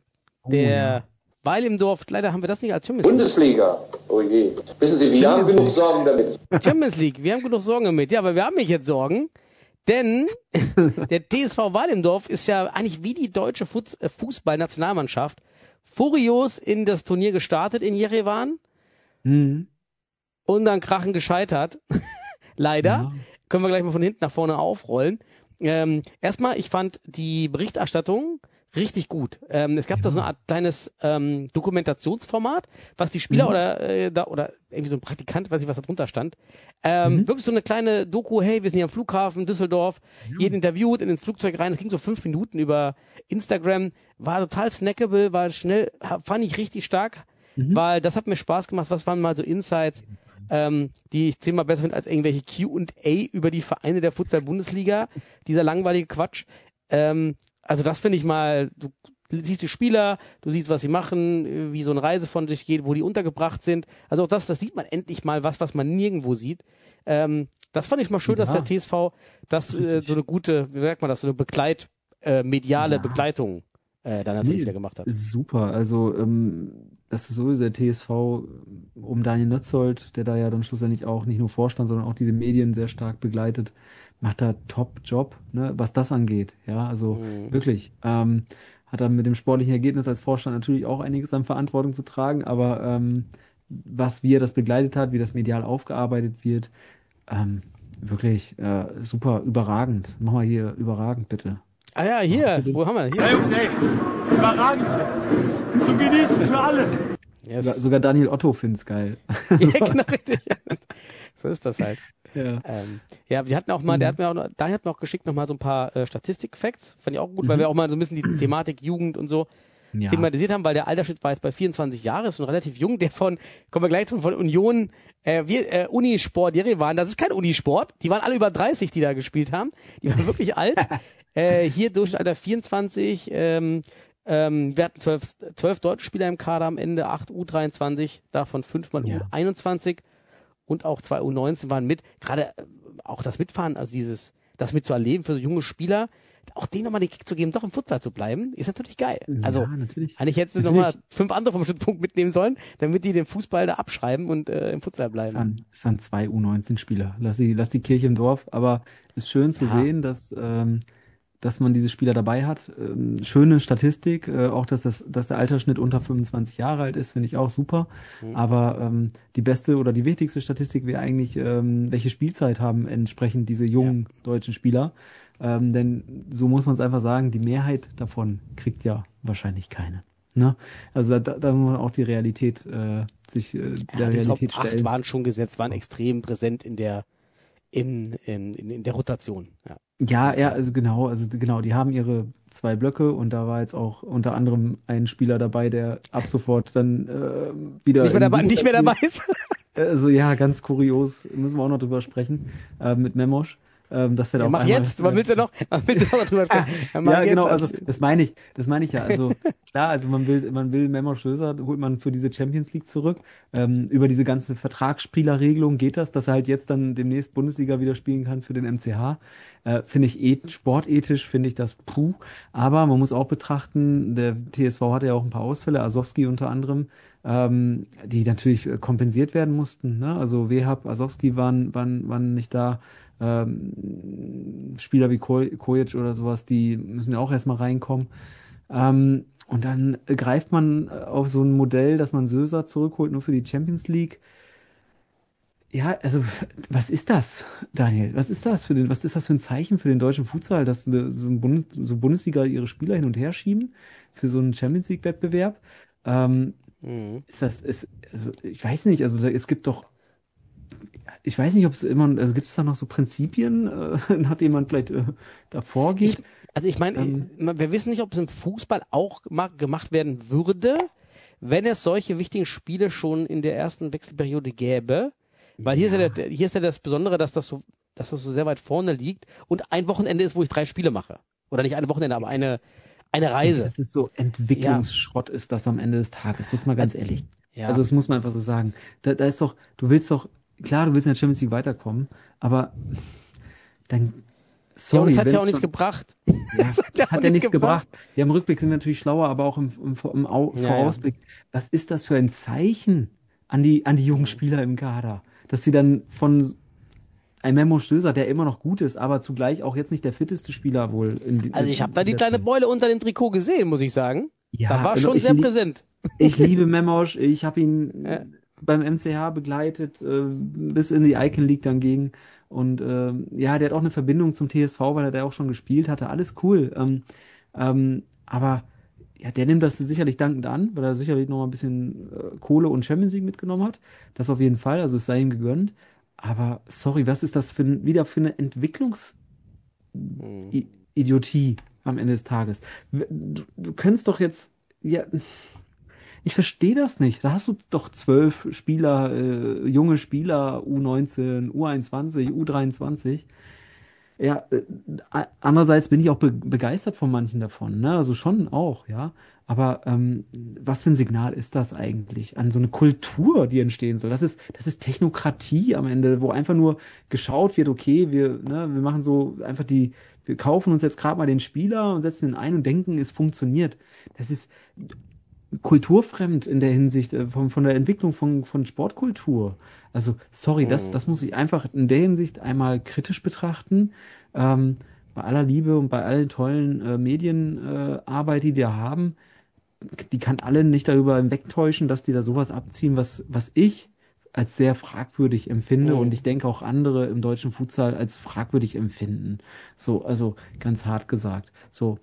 Weil im Dorf, leider haben wir das nicht als Champions League. Bundesliga, oh je. Wissen Sie, wir haben genug Sorgen damit. Champions League, wir haben genug Sorgen damit. Ja, aber wir haben nicht jetzt Sorgen, denn der TSV Wallimdorf ist ja eigentlich wie die deutsche Fußballnationalmannschaft furios in das Turnier gestartet in Jerewan und dann krachend gescheitert. Leider. Ja. Können wir gleich mal von hinten nach vorne aufrollen. Erstmal, ich fand die Berichterstattung richtig gut. Es gab da so eine Art kleines Dokumentationsformat, was die Spieler oder irgendwie so ein Praktikant, weiß ich, was da drunter stand, wirklich so eine kleine Doku, hey, wir sind hier am Flughafen Düsseldorf, jeden interviewt, ins Flugzeug rein, es ging so 5 Minuten über Instagram, war total snackable, war schnell, fand ich richtig stark, weil das hat mir Spaß gemacht, was waren mal so Insights, die ich 10-mal besser finde als irgendwelche Q&A über die Vereine der Futsal-Bundesliga, dieser langweilige Quatsch. Also das finde ich mal, du siehst die Spieler, du siehst, was sie machen, wie so eine Reise von sich geht, wo die untergebracht sind. Also auch das sieht man endlich mal was man nirgendwo sieht. Das fand ich mal schön, dass der TSV das so eine gute, wie sagt man das, so eine mediale Begleitung dann natürlich wieder gemacht hat. Super, also das ist sowieso der TSV um Daniel Nötzold, der da ja dann schlussendlich auch nicht nur Vorstand, sondern auch diese Medien sehr stark begleitet, macht da Top-Job, ne, was das angeht. Ja, also wirklich. Hat er mit dem sportlichen Ergebnis als Vorstand natürlich auch einiges an Verantwortung zu tragen, aber wie er das begleitet hat, wie das medial aufgearbeitet wird, wirklich super, überragend. Mach mal hier überragend, bitte. Ah ja, hier, wo haben wir? Hier. Ja, Jungs, ey, überragend. Zum Genießen für alle. Yes. Sogar Daniel Otto find's geil. Ja, genau, richtig. So ist das halt. Ja, wir hatten auch mal, Daniel hat mir auch geschickt nochmal so ein paar Statistik-Facts. Fand ich auch gut, weil wir auch mal so ein bisschen die Thematik Jugend und so thematisiert haben, weil der Altersschnitt war jetzt bei 24 Jahren, ist schon relativ jung, der kommen wir gleich von Union, Unisport Jerewan, das ist kein Unisport, die waren alle über 30, die da gespielt haben, die waren wirklich alt, hier Durchschnittsalter 24, wir hatten 12 deutsche Spieler im Kader am Ende, 8 U23, davon 5 mal U21 und auch 2 U19 waren mit, gerade auch das Mitfahren, also das mitzuerleben für so junge Spieler, auch denen nochmal den Kick zu geben, doch im Futsal zu bleiben, ist natürlich geil. Also natürlich. Eigentlich hättest du nochmal 5 andere vom Stützpunkt mitnehmen sollen, damit die den Fußball da abschreiben und im Futsal bleiben. Es sind 2 U19-Spieler. Lass die Kirche im Dorf, aber es ist schön zu sehen, dass man diese Spieler dabei hat. Schöne Statistik, auch dass der Altersschnitt unter 25 Jahre alt ist, finde ich auch super. Aber die beste oder die wichtigste Statistik wäre eigentlich, welche Spielzeit haben entsprechend diese jungen deutschen Spieler. Denn so muss man es einfach sagen, die Mehrheit davon kriegt ja wahrscheinlich keine. Ne? Also da muss man auch die Realität der Realität Top 8 stellen. waren schon gesetzt, waren extrem präsent in der Rotation. Ja, also genau, die haben ihre 2 Blöcke und da war jetzt auch unter anderem ein Spieler dabei, der ab sofort dann wieder nicht mehr dabei ist. Also ja, ganz kurios, müssen wir auch noch drüber sprechen, mit Memosch. Dass der da mach jetzt, man will ja noch drüber sprechen. Ja, genau, also das meine ich ja. Also klar, also man will Memosch Schlöser, holt man für diese Champions League zurück. Über diese ganze Vertragsspielerregelung geht das, dass er halt jetzt dann demnächst Bundesliga wieder spielen kann für den MCH. Finde ich sportethisch, finde ich das aber man muss auch betrachten, der TSV hatte ja auch ein paar Ausfälle, Asowski unter anderem, die natürlich kompensiert werden mussten, ne? Also Wehab, Asowski waren nicht da. Spieler wie Kojic oder sowas, die müssen ja auch erstmal reinkommen. Und dann greift man auf so ein Modell, dass man Söser zurückholt, nur für die Champions League. Ja, also was ist das, Daniel? Was ist das für ein Zeichen für den deutschen Futsal, dass so Bundesliga ihre Spieler hin und her schieben für so einen Champions League Wettbewerb? Ich weiß nicht, also es gibt doch, ich weiß nicht, ob es immer, also gibt es da noch so Prinzipien, nach denen man vielleicht davor geht? Ich meine, wir wissen nicht, ob es im Fußball auch gemacht werden würde, wenn es solche wichtigen Spiele schon in der ersten Wechselperiode gäbe. Weil hier ist ja das Besondere, dass das so sehr weit vorne liegt und ein Wochenende ist, wo ich 3 Spiele mache. Oder nicht ein Wochenende, aber eine Reise. Das ist so Entwicklungsschrott ist das am Ende des Tages. Jetzt mal ganz ehrlich. Ja. Also das muss man einfach so sagen. Da ist doch, du willst in der Champions League weiterkommen, aber dann, sorry. Ja, und es hat ja auch wenn's nichts schon- gebracht. Ja, das hat ja nichts gebracht. Ja, im Rückblick sind wir natürlich schlauer, aber auch im Vorausblick. Was ist das für ein Zeichen an die jungen Spieler im Kader? Dass sie dann von einem Memo Stöser, der immer noch gut ist, aber zugleich auch jetzt nicht der fitteste Spieler wohl. Also ich habe da die kleine Beule unter dem Trikot gesehen, muss ich sagen. Ja, Da war also schon sehr präsent. Ich liebe Memosch, ich habe ihn beim MCH begleitet, bis in die Icon League dann ging. Und der hat auch eine Verbindung zum TSV, weil er da auch schon gespielt hatte. Alles cool. Aber ja, der nimmt das sicherlich dankend an, weil er sicherlich noch mal ein bisschen Kohle und Champions League mitgenommen hat. Das auf jeden Fall, also es sei ihm gegönnt. Aber sorry, was ist das wieder für eine Entwicklungsidiotie am Ende des Tages? Du könntest doch jetzt, ja, ich verstehe das nicht. Da hast du doch 12 Spieler, junge Spieler, U19, U21, U23. Ja, andererseits bin ich auch begeistert von manchen davon, ne? Also schon auch, ja. Aber was für ein Signal ist das eigentlich an so eine Kultur, die entstehen soll? Das ist Technokratie am Ende, wo einfach nur geschaut wird, okay, wir machen so einfach wir kaufen uns jetzt gerade mal den Spieler und setzen ihn ein und denken, es funktioniert. Das ist kulturfremd in der Hinsicht von der Entwicklung von Sportkultur. Also sorry, das muss ich einfach in der Hinsicht einmal kritisch betrachten. Bei aller Liebe und bei allen tollen Medienarbeit, die wir haben, die kann alle nicht darüber hinwegtäuschen, dass die da sowas abziehen, was ich als sehr fragwürdig empfinde und ich denke auch andere im deutschen Futsal als fragwürdig empfinden. So, also ganz hart gesagt. So,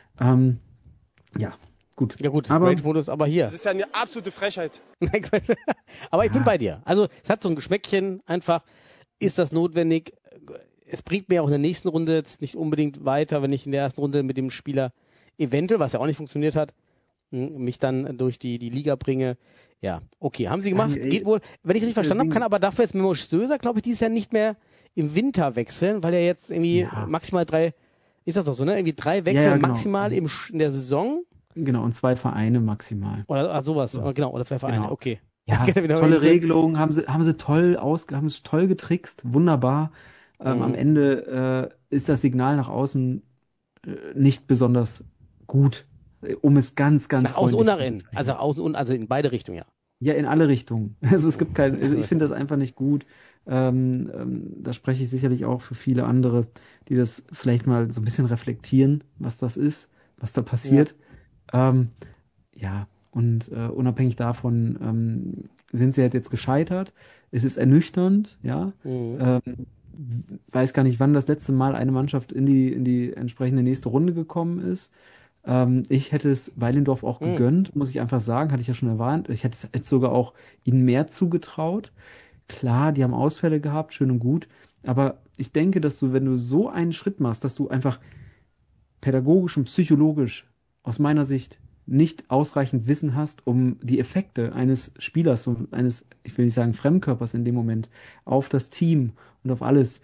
ja. Gut. Ja gut, aber Rage-Modus, aber hier. Das ist ja eine absolute Frechheit. Aber ich bin bei dir. Also es hat so ein Geschmäckchen einfach. Ist das notwendig? Es bringt mir auch in der nächsten Runde jetzt nicht unbedingt weiter, wenn ich in der ersten Runde mit dem Spieler eventuell, was ja auch nicht funktioniert hat, mich dann durch die Liga bringe. Ja, okay, haben sie gemacht. Geht wohl. Wenn ich richtig verstanden habe, kann aber dafür jetzt Memo Stöser, glaube ich, dieses Jahr nicht mehr im Winter wechseln, weil er jetzt irgendwie maximal 3, ist das doch so, ne? Irgendwie 3 Wechsel genau. maximal in der Saison. Genau, und 2 Vereine maximal. Oder sowas, so. Genau, oder 2 Vereine, genau. okay. Ja, tolle Regelung, haben sie toll getrickst, wunderbar. Am Ende ist das Signal nach außen nicht besonders gut, um es ganz nach außen und nach innen, also in beide Richtungen, ja. Ja, in alle Richtungen. Also es gibt ich finde das einfach nicht gut. Da spreche ich sicherlich auch für viele andere, die das vielleicht mal so ein bisschen reflektieren, was das ist, was da passiert. Und unabhängig davon sind sie halt jetzt gescheitert. Es ist ernüchternd, ja. Weiß gar nicht, wann das letzte Mal eine Mannschaft in die entsprechende nächste Runde gekommen ist. Ich hätte es Weilendorf auch gegönnt, muss ich einfach sagen, hatte ich ja schon erwähnt. Ich hätte es sogar auch ihnen mehr zugetraut. Klar, die haben Ausfälle gehabt, schön und gut. Aber ich denke, dass du, wenn du so einen Schritt machst, dass du einfach pädagogisch und psychologisch aus meiner Sicht nicht ausreichend Wissen hast, um die Effekte eines Spielers, eines, ich will nicht sagen Fremdkörpers in dem Moment, auf das Team und auf alles,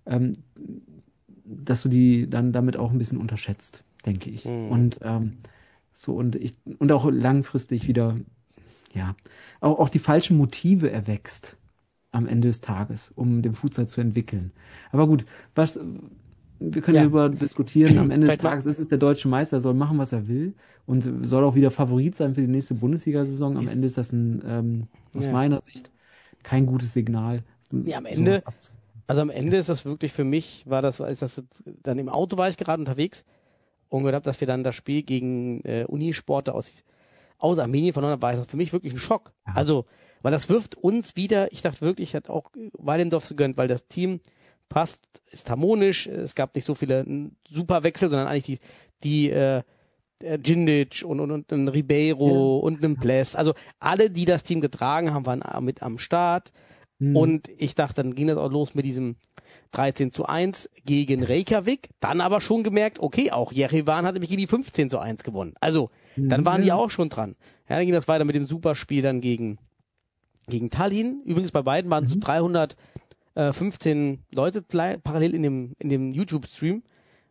dass du die dann damit auch ein bisschen unterschätzt, denke ich. Und und auch langfristig wieder, ja, auch die falschen Motive erwächst am Ende des Tages, um den Futsal zu entwickeln. Aber gut, wir können darüber diskutieren. Am Ende des Tages ist es der deutsche Meister, soll machen, was er will und soll auch wieder Favorit sein für die nächste Bundesliga-Saison. Am Ende ist das aus meiner Sicht kein gutes Signal. Ja, am Ende ist das wirklich für mich, dann im Auto war ich gerade unterwegs und gehört habe, dass wir dann das Spiel gegen Unisportler aus Armenien verloren haben, war das für mich wirklich ein Schock. Ja. Also, weil das wirft uns wieder, ich dachte wirklich, hat auch Weilendorf gegönnt, weil das Team passt, ist harmonisch, es gab nicht so viele Superwechsel, sondern eigentlich die Djindjic und ein Ribeiro und einen Bless. Also alle, die das Team getragen haben, waren mit am Start. Und ich dachte, dann ging das auch los mit diesem 13:1 gegen Reykjavik. Dann aber schon gemerkt, okay, auch Jerewan hat nämlich gegen die 15:1 gewonnen. Also, dann waren die auch schon dran. Ja, dann ging das weiter mit dem Superspiel dann gegen Tallinn. Übrigens bei beiden waren so 315 Leute parallel in dem YouTube-Stream.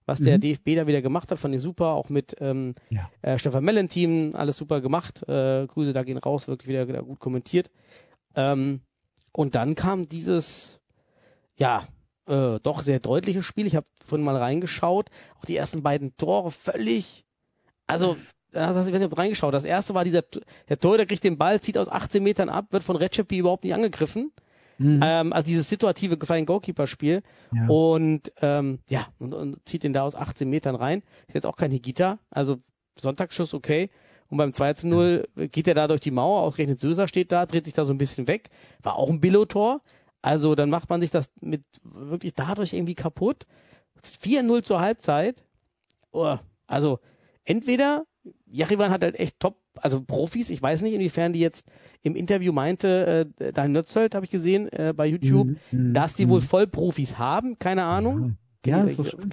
was der DFB da wieder gemacht hat, fand ich super, auch mit Stefan Mellentin, alles super gemacht, Grüße da gehen raus, wirklich wieder gut kommentiert. Und dann kam dieses, doch sehr deutliche Spiel, ich habe vorhin mal reingeschaut, auch die ersten beiden Tore völlig, also, ich weiß nicht, ob du reingeschaut, das erste war der Torhüter kriegt den Ball, zieht aus 18 Metern ab, wird von Recepi überhaupt nicht angegriffen. Also dieses situative freien Goalkeeper-Spiel und zieht den da aus 18 Metern rein. Ist jetzt auch kein Higuita, also Sonntagsschuss okay. Und beim 2:0 geht er da durch die Mauer, ausgerechnet Söser steht da, dreht sich da so ein bisschen weg. War auch ein Billo-Tor. Also dann macht man sich das mit wirklich dadurch irgendwie kaputt. 4:0 zur Halbzeit. Also entweder Jarivan hat halt echt top, also Profis, ich weiß nicht, inwiefern die jetzt im Interview meinte, Daniel Nötzelt habe ich gesehen bei YouTube, dass die wohl Vollprofis haben, keine Ahnung. Ja, ist so schön.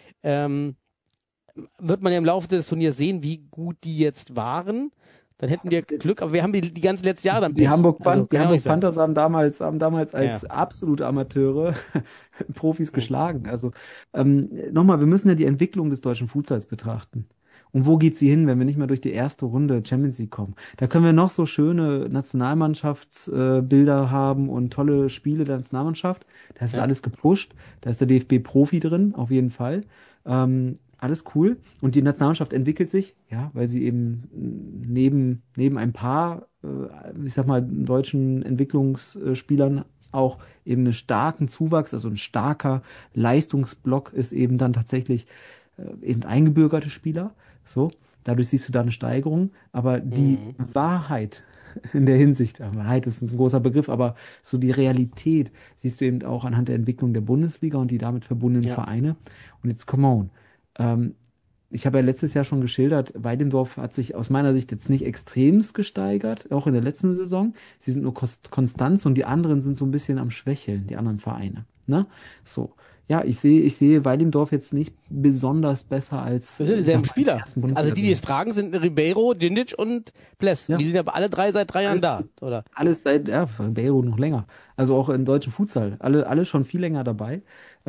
Wird man ja im Laufe des Turniers sehen, wie gut die jetzt waren. Dann hätten wir Glück, aber wir haben die ganzen letzten Jahre dann Die Hamburg Panthers haben damals als absolute Amateure Profis geschlagen. Also nochmal, wir müssen ja die Entwicklung des deutschen Futsals betrachten. Und wo geht sie hin, wenn wir nicht mehr durch die erste Runde Champions League kommen? Da können wir noch so schöne Nationalmannschaftsbilder haben und tolle Spiele der Nationalmannschaft. Da ist alles gepusht. Da ist der DFB Profi drin, auf jeden Fall. Alles cool. Und die Nationalmannschaft entwickelt sich, weil sie eben neben ein paar, deutschen Entwicklungsspielern auch eben einen starken Zuwachs, also ein starker Leistungsblock ist eben dann tatsächlich eben eingebürgerte Spieler. So, dadurch siehst du da eine Steigerung, aber die Wahrheit in der Hinsicht, Wahrheit ist ein großer Begriff, aber so die Realität siehst du eben auch anhand der Entwicklung der Bundesliga und die damit verbundenen Vereine. Und jetzt come on. Ich habe ja letztes Jahr schon geschildert, Weidendorf hat sich aus meiner Sicht jetzt nicht extremst gesteigert, auch in der letzten Saison. Sie sind nur Konstanz und die anderen sind so ein bisschen am Schwächeln, die anderen Vereine. Ne? So. Ja, ich sehe Weidendorf jetzt nicht besonders besser als... Das sind dieselben Spieler. Also die es tragen, sind Ribeiro, Djindjic und Pless. Ja. Die sind aber alle seit 3 Jahren da, oder? Alles Ribeiro noch länger. Also auch im deutschen Futsal. Alle schon viel länger dabei.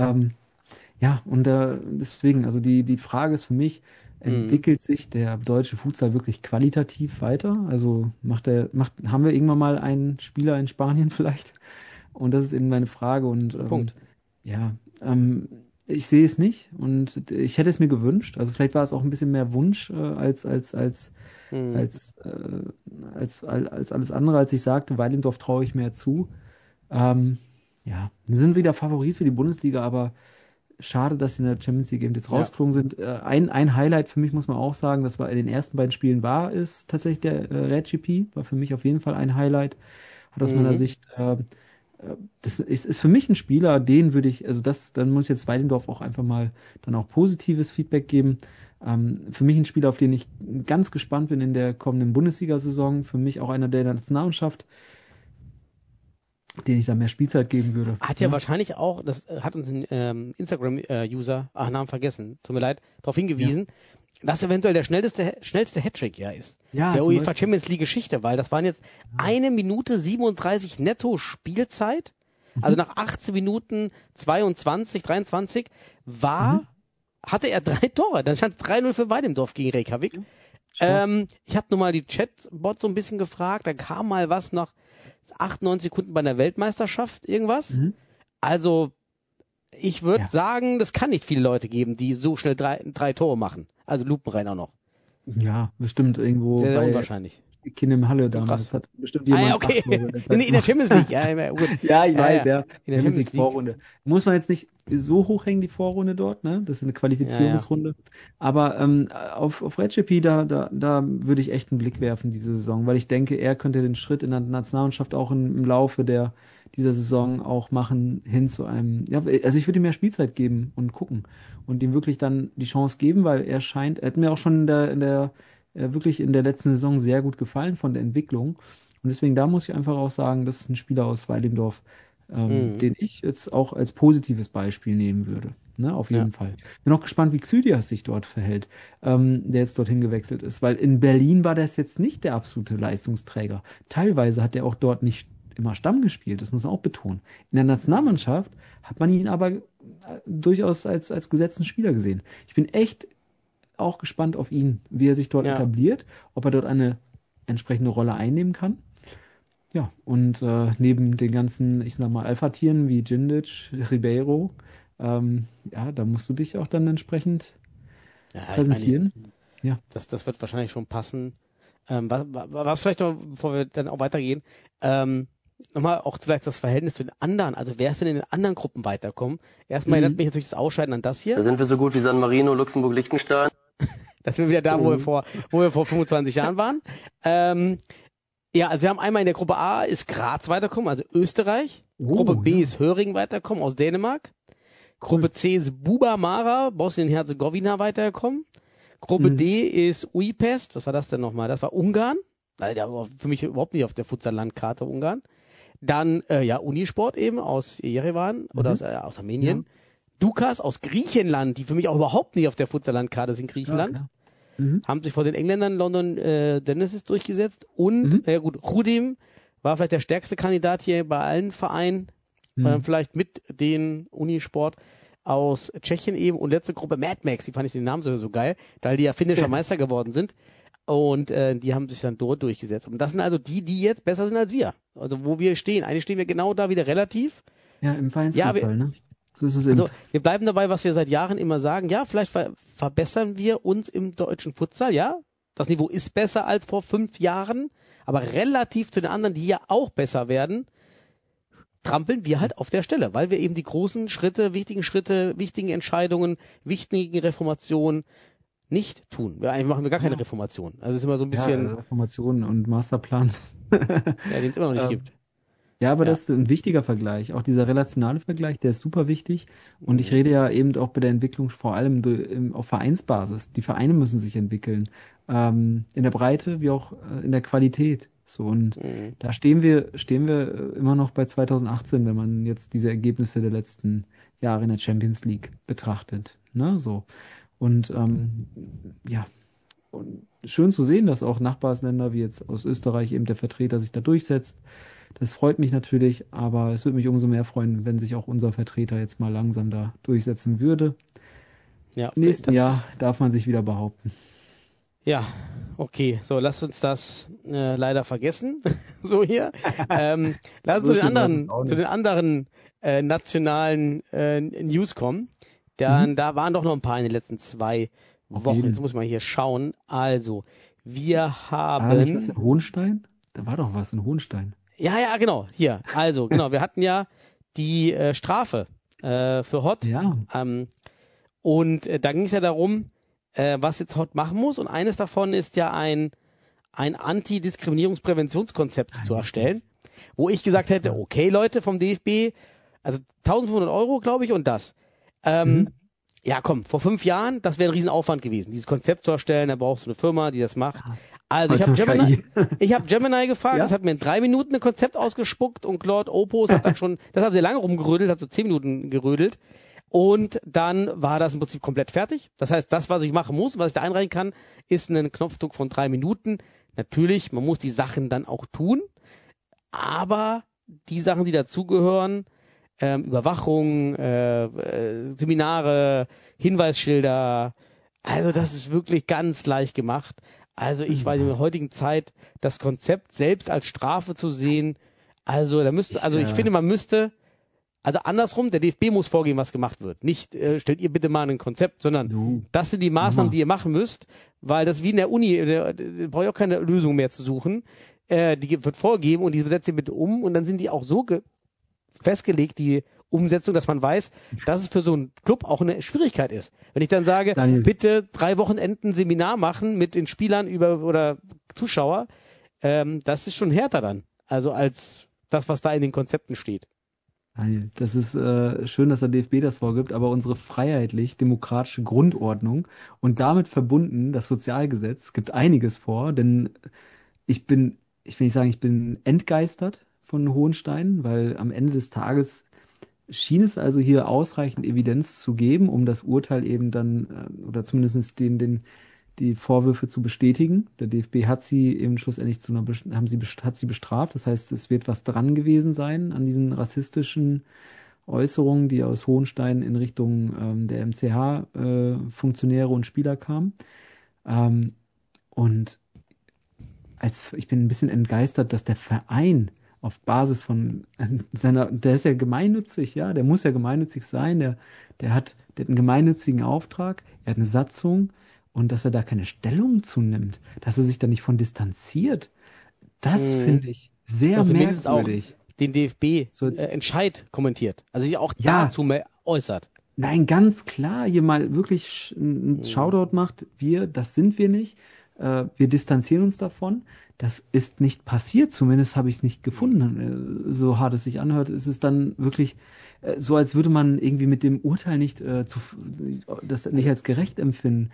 Deswegen, also die Frage ist für mich, entwickelt sich der deutsche Futsal wirklich qualitativ weiter? Also haben wir irgendwann mal einen Spieler in Spanien vielleicht? Und das ist eben meine Frage. Und Punkt. Ich sehe es nicht und ich hätte es mir gewünscht. Also vielleicht war es auch ein bisschen mehr Wunsch als alles andere, als ich sagte, Weidendorf traue ich mehr zu. Wir sind wieder Favorit für die Bundesliga, aber schade, dass sie in der Champions League eben jetzt rausgeflogen sind. Ein Highlight für mich muss man auch sagen, das war in den ersten beiden Spielen ist tatsächlich der Recipe, war für mich auf jeden Fall ein Highlight. Hat aus meiner Sicht das ist für mich ein Spieler, den würde ich, dann muss jetzt Weidendorf auch einfach mal dann auch positives Feedback geben. Für mich ein Spieler, auf den ich ganz gespannt bin in der kommenden Bundesliga-Saison. Für mich auch einer der Nationalmannschaft, den ich da mehr Spielzeit geben würde. Hat ja wahrscheinlich auch, das hat uns ein Instagram-User, Namen vergessen, tut mir leid, darauf hingewiesen, dass eventuell der schnellste Hattrick ist. Ja, der UEFA Champions League Geschichte, weil das waren jetzt 1 Minute 37 netto Spielzeit, also nach 18 Minuten 23, hatte er 3 Tore, dann stand es 3:0 für Weidendorf gegen Reykjavik. Ich habe nur mal die Chatbot so ein bisschen gefragt, da kam mal was nach 98 Sekunden bei einer Weltmeisterschaft, irgendwas. Also ich würde sagen, das kann nicht viele Leute geben, die so schnell 3 Tore machen. Also lupenrein auch noch. Ja, bestimmt irgendwo. Sehr, sehr unwahrscheinlich. Im Halle damals. Hat bestimmt jemand okay. In der Champions League. Gut. Ja, ich weiß. In der Champions League Vorrunde. Muss man jetzt nicht so hoch hängen, die Vorrunde dort, ne? Das ist eine Qualifizierungsrunde. Aber auf Recipe, da würde ich echt einen Blick werfen diese Saison, weil ich denke, er könnte den Schritt in der Nationalmannschaft auch im Laufe dieser Saison auch machen hin zu einem, also ich würde ihm mehr Spielzeit geben und gucken und ihm wirklich dann die Chance geben, weil er hat mir auch schon wirklich in der letzten Saison sehr gut gefallen von der Entwicklung und deswegen da muss ich einfach auch sagen, das ist ein Spieler aus Weidendorf, den ich jetzt auch als positives Beispiel nehmen würde, ne, auf jeden Fall. Bin auch gespannt, wie Xydias sich dort verhält, der jetzt dorthin gewechselt ist, weil in Berlin war das jetzt nicht der absolute Leistungsträger. Teilweise hat er auch dort nicht immer Stamm gespielt, das muss man auch betonen. In der Nationalmannschaft hat man ihn aber durchaus als gesetzten Spieler gesehen. Ich bin echt auch gespannt auf ihn, wie er sich dort etabliert, ob er dort eine entsprechende Rolle einnehmen kann. Ja, und neben den ganzen, ich sag mal, Alpha-Tieren wie Djindjic, Ribeiro, da musst du dich auch dann entsprechend präsentieren. Das wird wahrscheinlich schon passen. Was vielleicht noch, bevor wir dann auch weitergehen, nochmal auch vielleicht das Verhältnis zu den anderen, also wer ist denn in den anderen Gruppen weiterkommen? Erstmal erinnert mich natürlich das Ausscheiden an das hier. Da sind wir so gut wie San Marino, Luxemburg, Liechtenstein. Das sind wir wieder da, wo wir vor 25 Jahren waren. Also wir haben einmal in der Gruppe A ist Graz weiterkommen, also Österreich. Gruppe B ist Höring weiterkommen aus Dänemark. Gruppe C ist Buba Mara, Bosnien-Herzegowina weitergekommen. Gruppe D ist Újpest, was war das denn nochmal? Das war Ungarn. Also der war für mich überhaupt nicht auf der Futsal-Landkarte Ungarn. Dann Unisport eben aus Jerewan oder aus Armenien. Dukas aus Griechenland, die für mich auch überhaupt nicht auf der Futsal-Landkarte sind, Griechenland. Haben sich vor den Engländern London Genesis durchgesetzt. Und, Rudim war vielleicht der stärkste Kandidat hier bei allen Vereinen. Vielleicht mit den Unisport aus Tschechien eben. Und letzte Gruppe Mad Max, die fand ich den Namen so geil, weil die ja finnischer Meister geworden sind. Und die haben sich dann dort durchgesetzt. Und das sind also die jetzt besser sind als wir. Also wo wir stehen. Eigentlich stehen wir genau da wieder relativ. Ja, im Vereinsfutsal, ne? So ist es eben. Also wir bleiben dabei, was wir seit Jahren immer sagen. Ja, vielleicht verbessern wir uns im deutschen Futsal, ja. Das Niveau ist besser als vor 5 Jahren. Aber relativ zu den anderen, die ja auch besser werden, trampeln wir halt auf der Stelle, weil wir eben die großen Schritte, wichtigen Entscheidungen, wichtigen Reformationen nicht tun. Eigentlich machen wir gar keine Reformation. Also es ist immer so ein bisschen... Ja, Reformation und Masterplan. Den es immer noch nicht gibt. Ja, aber das ist ein wichtiger Vergleich. Auch dieser relationale Vergleich, der ist super wichtig. Und ich rede ja eben auch bei der Entwicklung vor allem auf Vereinsbasis. Die Vereine müssen sich entwickeln. In der Breite wie auch in der Qualität. So, und da stehen wir immer noch bei 2018, wenn man jetzt diese Ergebnisse der letzten Jahre in der Champions League betrachtet. Ne, so. Und und schön zu sehen, dass auch Nachbarländer wie jetzt aus Österreich eben der Vertreter sich da durchsetzt. Das freut mich natürlich, aber es würde mich umso mehr freuen, wenn sich auch unser Vertreter jetzt mal langsam da durchsetzen würde. Ja, nächsten Jahr darf man sich wieder behaupten. Ja, okay, so lasst uns das leider vergessen, so hier. Lass uns zu den anderen nationalen News kommen. Da waren doch noch ein paar in den letzten 2 Wochen. Jetzt muss man hier schauen. Also, wir haben... Nicht was in Hohenstein? Da war doch was in Hohenstein. Ja, genau, hier. Also, genau, wir hatten ja die Strafe für Hott. Ja. Und da ging es ja darum, was jetzt Hott machen muss. Und eines davon ist ja ein Antidiskriminierungspräventionskonzept zu erstellen, wo ich gesagt hätte, okay Leute vom DFB, also 1.500 €, glaube ich, und das. Ja, komm, vor 5 Jahren, das wäre ein Riesenaufwand gewesen, dieses Konzept zu erstellen, da brauchst du eine Firma, die das macht. Also ich habe Gemini gefragt, das hat mir in 3 Minuten ein Konzept ausgespuckt und Claude Opus hat dann schon, das hat sehr lange rumgerödelt, hat so 10 Minuten gerödelt und dann war das im Prinzip komplett fertig. Das heißt, das, was ich machen muss, was ich da einreichen kann, ist ein Knopfdruck von 3 Minuten. Natürlich, man muss die Sachen dann auch tun, aber die Sachen, die dazugehören, Überwachung, Seminare, Hinweisschilder, also das ist wirklich ganz leicht gemacht. Also ich weiß in der heutigen Zeit das Konzept selbst als Strafe zu sehen, ich finde, man müsste, also andersrum, der DFB muss vorgeben, was gemacht wird. Nicht, stellt ihr bitte mal ein Konzept, sondern das sind die Maßnahmen, die ihr machen müsst, weil das wie in der Uni, da brauche ich auch keine Lösung mehr zu suchen. Die wird vorgeben und die setzt ihr bitte um und dann sind die auch so festgelegt, die Umsetzung, dass man weiß, dass es für so einen Club auch eine Schwierigkeit ist. Wenn ich dann sage, bitte 3 Wochenenden Seminar machen mit den Spielern oder Zuschauer, das ist schon härter dann. Also als das, was da in den Konzepten steht. Daniel, das ist schön, dass der DFB das vorgibt, aber unsere freiheitlich-demokratische Grundordnung und damit verbunden das Sozialgesetz gibt einiges vor, denn ich will nicht sagen, ich bin entgeistert von Hohenstein, weil am Ende des Tages schien es also hier ausreichend Evidenz zu geben, um das Urteil eben dann, oder zumindest den die Vorwürfe zu bestätigen. Der DFB hat sie eben schlussendlich hat sie bestraft. Das heißt, es wird was dran gewesen sein an diesen rassistischen Äußerungen, die aus Hohenstein in Richtung der MCH Funktionäre und Spieler kamen. Und ich bin ein bisschen entgeistert, dass der Verein auf Basis von der ist ja gemeinnützig, ja, der muss ja gemeinnützig sein, der hat einen gemeinnützigen Auftrag, er hat eine Satzung, und dass er da keine Stellung zunimmt, dass er sich da nicht von distanziert, das finde ich sehr merkwürdig. Auch den DFB-Entscheid kommentiert, also sich auch dazu äußert. Nein, ganz klar, hier mal wirklich ein Shoutout macht, das sind wir nicht, wir distanzieren uns davon. Das ist nicht passiert, zumindest habe ich es nicht gefunden. So hart es sich anhört, ist es dann wirklich so, als würde man irgendwie mit dem Urteil das nicht als gerecht empfinden.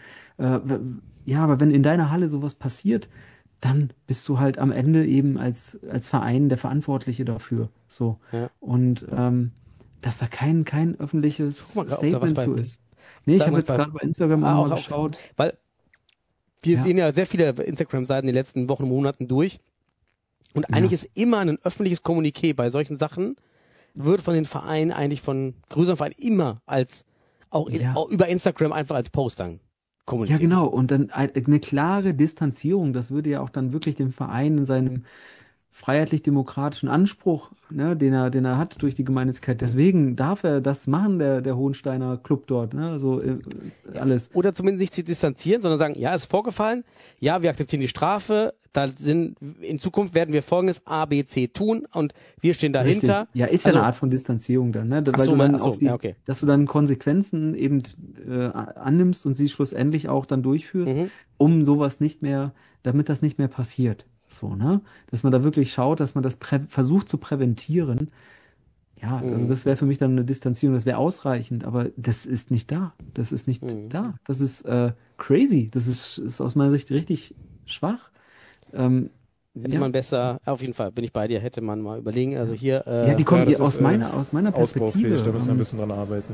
Ja, aber wenn in deiner Halle sowas passiert, dann bist du halt am Ende eben als Verein der Verantwortliche dafür. So. Ja. Und dass da kein öffentliches Statement zu ist. Nee, ich habe jetzt gerade bei Instagram auch mal geschaut. Weil wir sehen ja sehr viele Instagram-Seiten in den letzten Wochen und Monaten durch. Und eigentlich ist immer ein öffentliches Kommuniqué bei solchen Sachen, wird von den Vereinen, eigentlich von größeren Vereinen immer auch über Instagram einfach als Post dann kommuniziert. Ja, genau. Und dann eine klare Distanzierung, das würde ja auch dann wirklich dem Verein in seinem freiheitlich-demokratischen Anspruch, ne, den er hat durch die Gemeinnützigkeit. Deswegen darf er das machen, der Hohensteiner Club dort, ne, so alles. Oder zumindest nicht zu distanzieren, sondern sagen, ja, ist vorgefallen, ja, wir akzeptieren die Strafe, in Zukunft werden wir folgendes A, B, C tun und wir stehen dahinter. Richtig. Ja, ist ja eine Art von Distanzierung dann, ne, dass du dann Konsequenzen eben annimmst und sie schlussendlich auch dann durchführst, um sowas damit das nicht mehr passiert. So, ne? Dass man da wirklich schaut, dass man das versucht zu präventieren. Ja, also das wäre für mich dann eine Distanzierung, das wäre ausreichend, aber das ist nicht da. Das ist nicht da. Das ist crazy. Das ist aus meiner Sicht richtig schwach. Hätte man besser, auf jeden Fall bin ich bei dir, hätte man mal überlegen, also hier... die kommen aus meiner Perspektive. Ausbaufähig, da müssen wir ein bisschen dran arbeiten.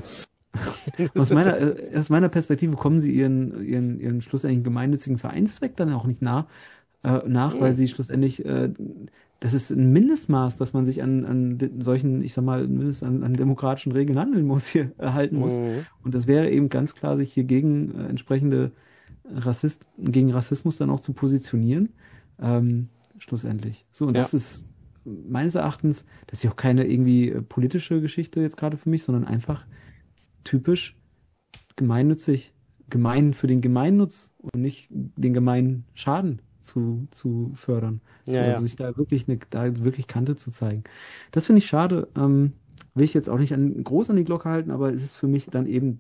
Aus meiner Perspektive kommen sie ihren schlussendlichen gemeinnützigen Vereinszweck dann auch nicht nach, weil sie schlussendlich, das ist ein Mindestmaß, dass man sich an solchen, ich sag mal, an demokratischen Regeln halten muss. Und das wäre eben ganz klar, sich hier gegen entsprechende gegen Rassismus dann auch zu positionieren, schlussendlich. So, und das ist meines Erachtens, das ist ja auch keine irgendwie politische Geschichte jetzt gerade für mich, sondern einfach typisch gemeinnützig, gemein für den Gemeinnutz und nicht den gemeinen Schaden zu fördern. Sich da wirklich Kante zu zeigen. Das finde ich schade. Will ich jetzt auch nicht groß an die Glocke halten, aber es ist für mich dann eben...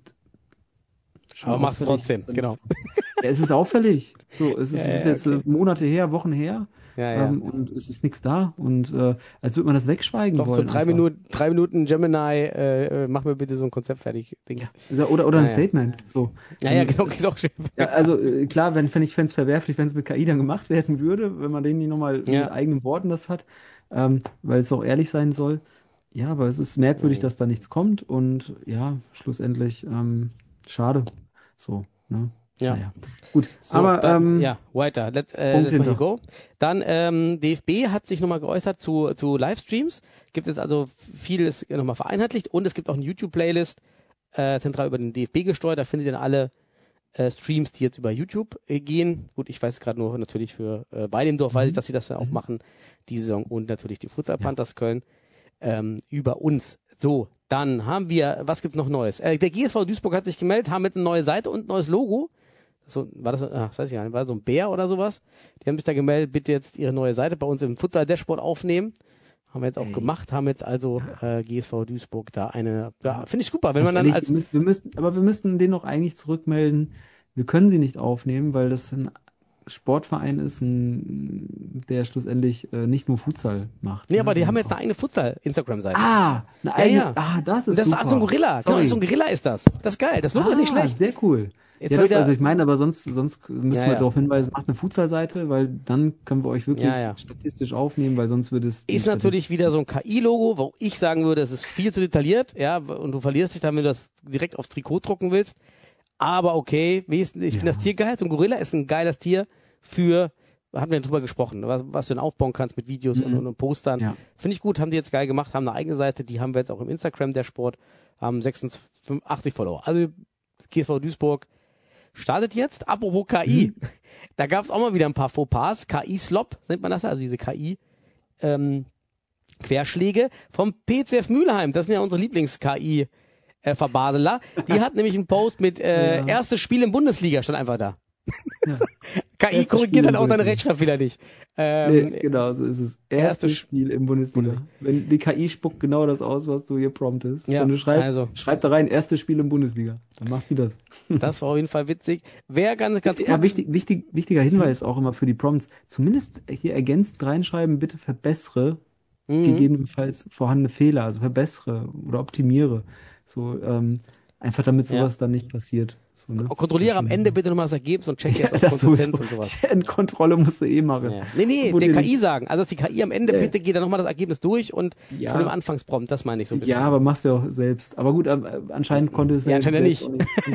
Aber machst du trotzdem, genau. Ja, es ist auffällig. So, es ist jetzt Monate her, Wochen her. Und es ist nichts da. Und als würde man das wegschweigen wollen. So 3 Minuten Gemini, mach mir bitte so ein Konzept fertig. Oder ein Statement. So. Ja, genau, ist auch schön. Ja, also klar, ich fände es verwerflich, wenn es mit KI dann gemacht werden würde, wenn man denen nicht nochmal mit eigenen Worten das hat, weil es auch ehrlich sein soll. Ja, aber es ist merkwürdig, dass da nichts kommt und ja, schlussendlich schade. So, ne? Ja. Naja. Gut, so, aber weiter. Let's go. Dann DFB hat sich nochmal geäußert zu Livestreams. Gibt es also vieles nochmal vereinheitlicht und es gibt auch eine YouTube-Playlist zentral über den DFB gesteuert. Da findet ihr dann alle Streams, die jetzt über YouTube gehen. Gut, ich weiß gerade nur natürlich für Weilendorf weiß ich, dass sie das dann auch machen, die Saison und natürlich die Futsal Panthers Köln über uns. So, dann haben wir, was gibt's noch Neues? Der GSV Duisburg hat sich gemeldet, haben mit einer neuen Seite und ein neues Logo. So, war das weiß ich gar nicht, war so ein Bär oder sowas? Die haben sich da gemeldet, bitte jetzt ihre neue Seite bei uns im Futsal-Dashboard aufnehmen. Haben wir jetzt auch gemacht, haben jetzt also GSV Duisburg da finde ich super, wenn man dann wir müssten den noch eigentlich zurückmelden. Wir können sie nicht aufnehmen, weil das ein Sportverein ist, der schlussendlich nicht nur Futsal macht. Nee, aber die haben jetzt eine eigene Futsal-Instagram-Seite. Eine eigene. Das ist super. Das ist so ein Gorilla. Genau, so ein Gorilla ist das. Das ist geil. Das Logo ist nicht schlecht. Sehr cool. Ich meine, aber sonst müssen wir darauf hinweisen, macht eine Futsal-Seite, weil dann können wir euch wirklich statistisch aufnehmen, weil sonst würde es... Ist natürlich wieder so ein KI-Logo, wo ich sagen würde, es ist viel zu detailliert, ja, und du verlierst dich dann, wenn du das direkt aufs Trikot drucken willst. Aber okay, ich finde das Tier geil. So ein Gorilla ist ein geiles Tier hatten wir drüber gesprochen, was du dann aufbauen kannst mit Videos und Postern. Ja. Finde ich gut, haben die jetzt geil gemacht, haben eine eigene Seite, die haben wir jetzt auch im Instagram, der Sport, haben 86 Follower. Also GSV Duisburg startet jetzt. Apropos KI, da gab es auch mal wieder ein paar Fauxpas. KI-Slop nennt man das ja, also diese KI Querschläge vom PCF Mülheim. Das sind ja unsere Lieblings-KI Verbaseler. Die hat nämlich einen Post mit erstes Spiel in Bundesliga, stand einfach da. Ja. KI korrigiert dann auch deine Rechtschreibfehler nicht. Nee, genau, so ist es. Erstes Spiel im Bundesliga. Wenn die KI spuckt genau das aus, was du hier promptest. Ja, wenn du schreibst, schreib da rein, erstes Spiel im Bundesliga. Dann macht die das. Das war auf jeden Fall witzig. Wäre ganz gut. Ja, wichtiger Hinweis auch immer für die Prompts. Zumindest hier ergänzt reinschreiben, bitte verbessere gegebenenfalls vorhandene Fehler, also verbessere oder optimiere. So, einfach damit sowas dann nicht passiert. So, ne? Kontrolliere am Ende bitte nochmal das Ergebnis und check jetzt auf Konsistenz und sowas. Kontrolle musst du machen. Ja. Nee, der KI sagen. Also, dass die KI am Ende, bitte geht dann nochmal das Ergebnis durch und schon im Anfangsprompt, das meine ich so ein bisschen. Ja, aber machst du ja auch selbst. Aber gut, anscheinend konnte es ja anscheinend nicht.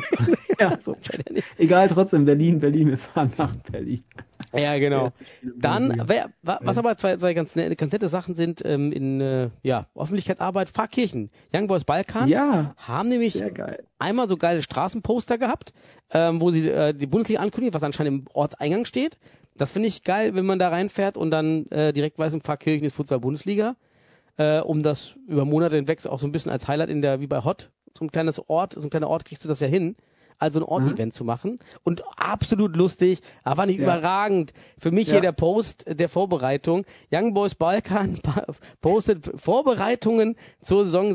Ja, so. Egal, trotzdem, Berlin, wir fahren nach Berlin. Ja, genau. Dann, was aber zwei ganz nette Sachen sind in Öffentlichkeitsarbeit, Pfarrkirchen. Young Boys Balkan haben nämlich einmal so geile Straßenposter gehabt, wo sie die Bundesliga ankündigen, was anscheinend im Ortseingang steht. Das finde ich geil, wenn man da reinfährt und dann direkt weiß, im Pfarrkirchen ist Futsal-Bundesliga, um das über Monate hinweg auch so ein bisschen als Highlight wie bei Hot, so ein kleiner Ort kriegst du das ja hin. Also ein Ort-Event zu machen. Und absolut lustig, aber nicht überragend. Für mich hier der Post der Vorbereitung. Young Boys Balkan postet Vorbereitungen zur Saison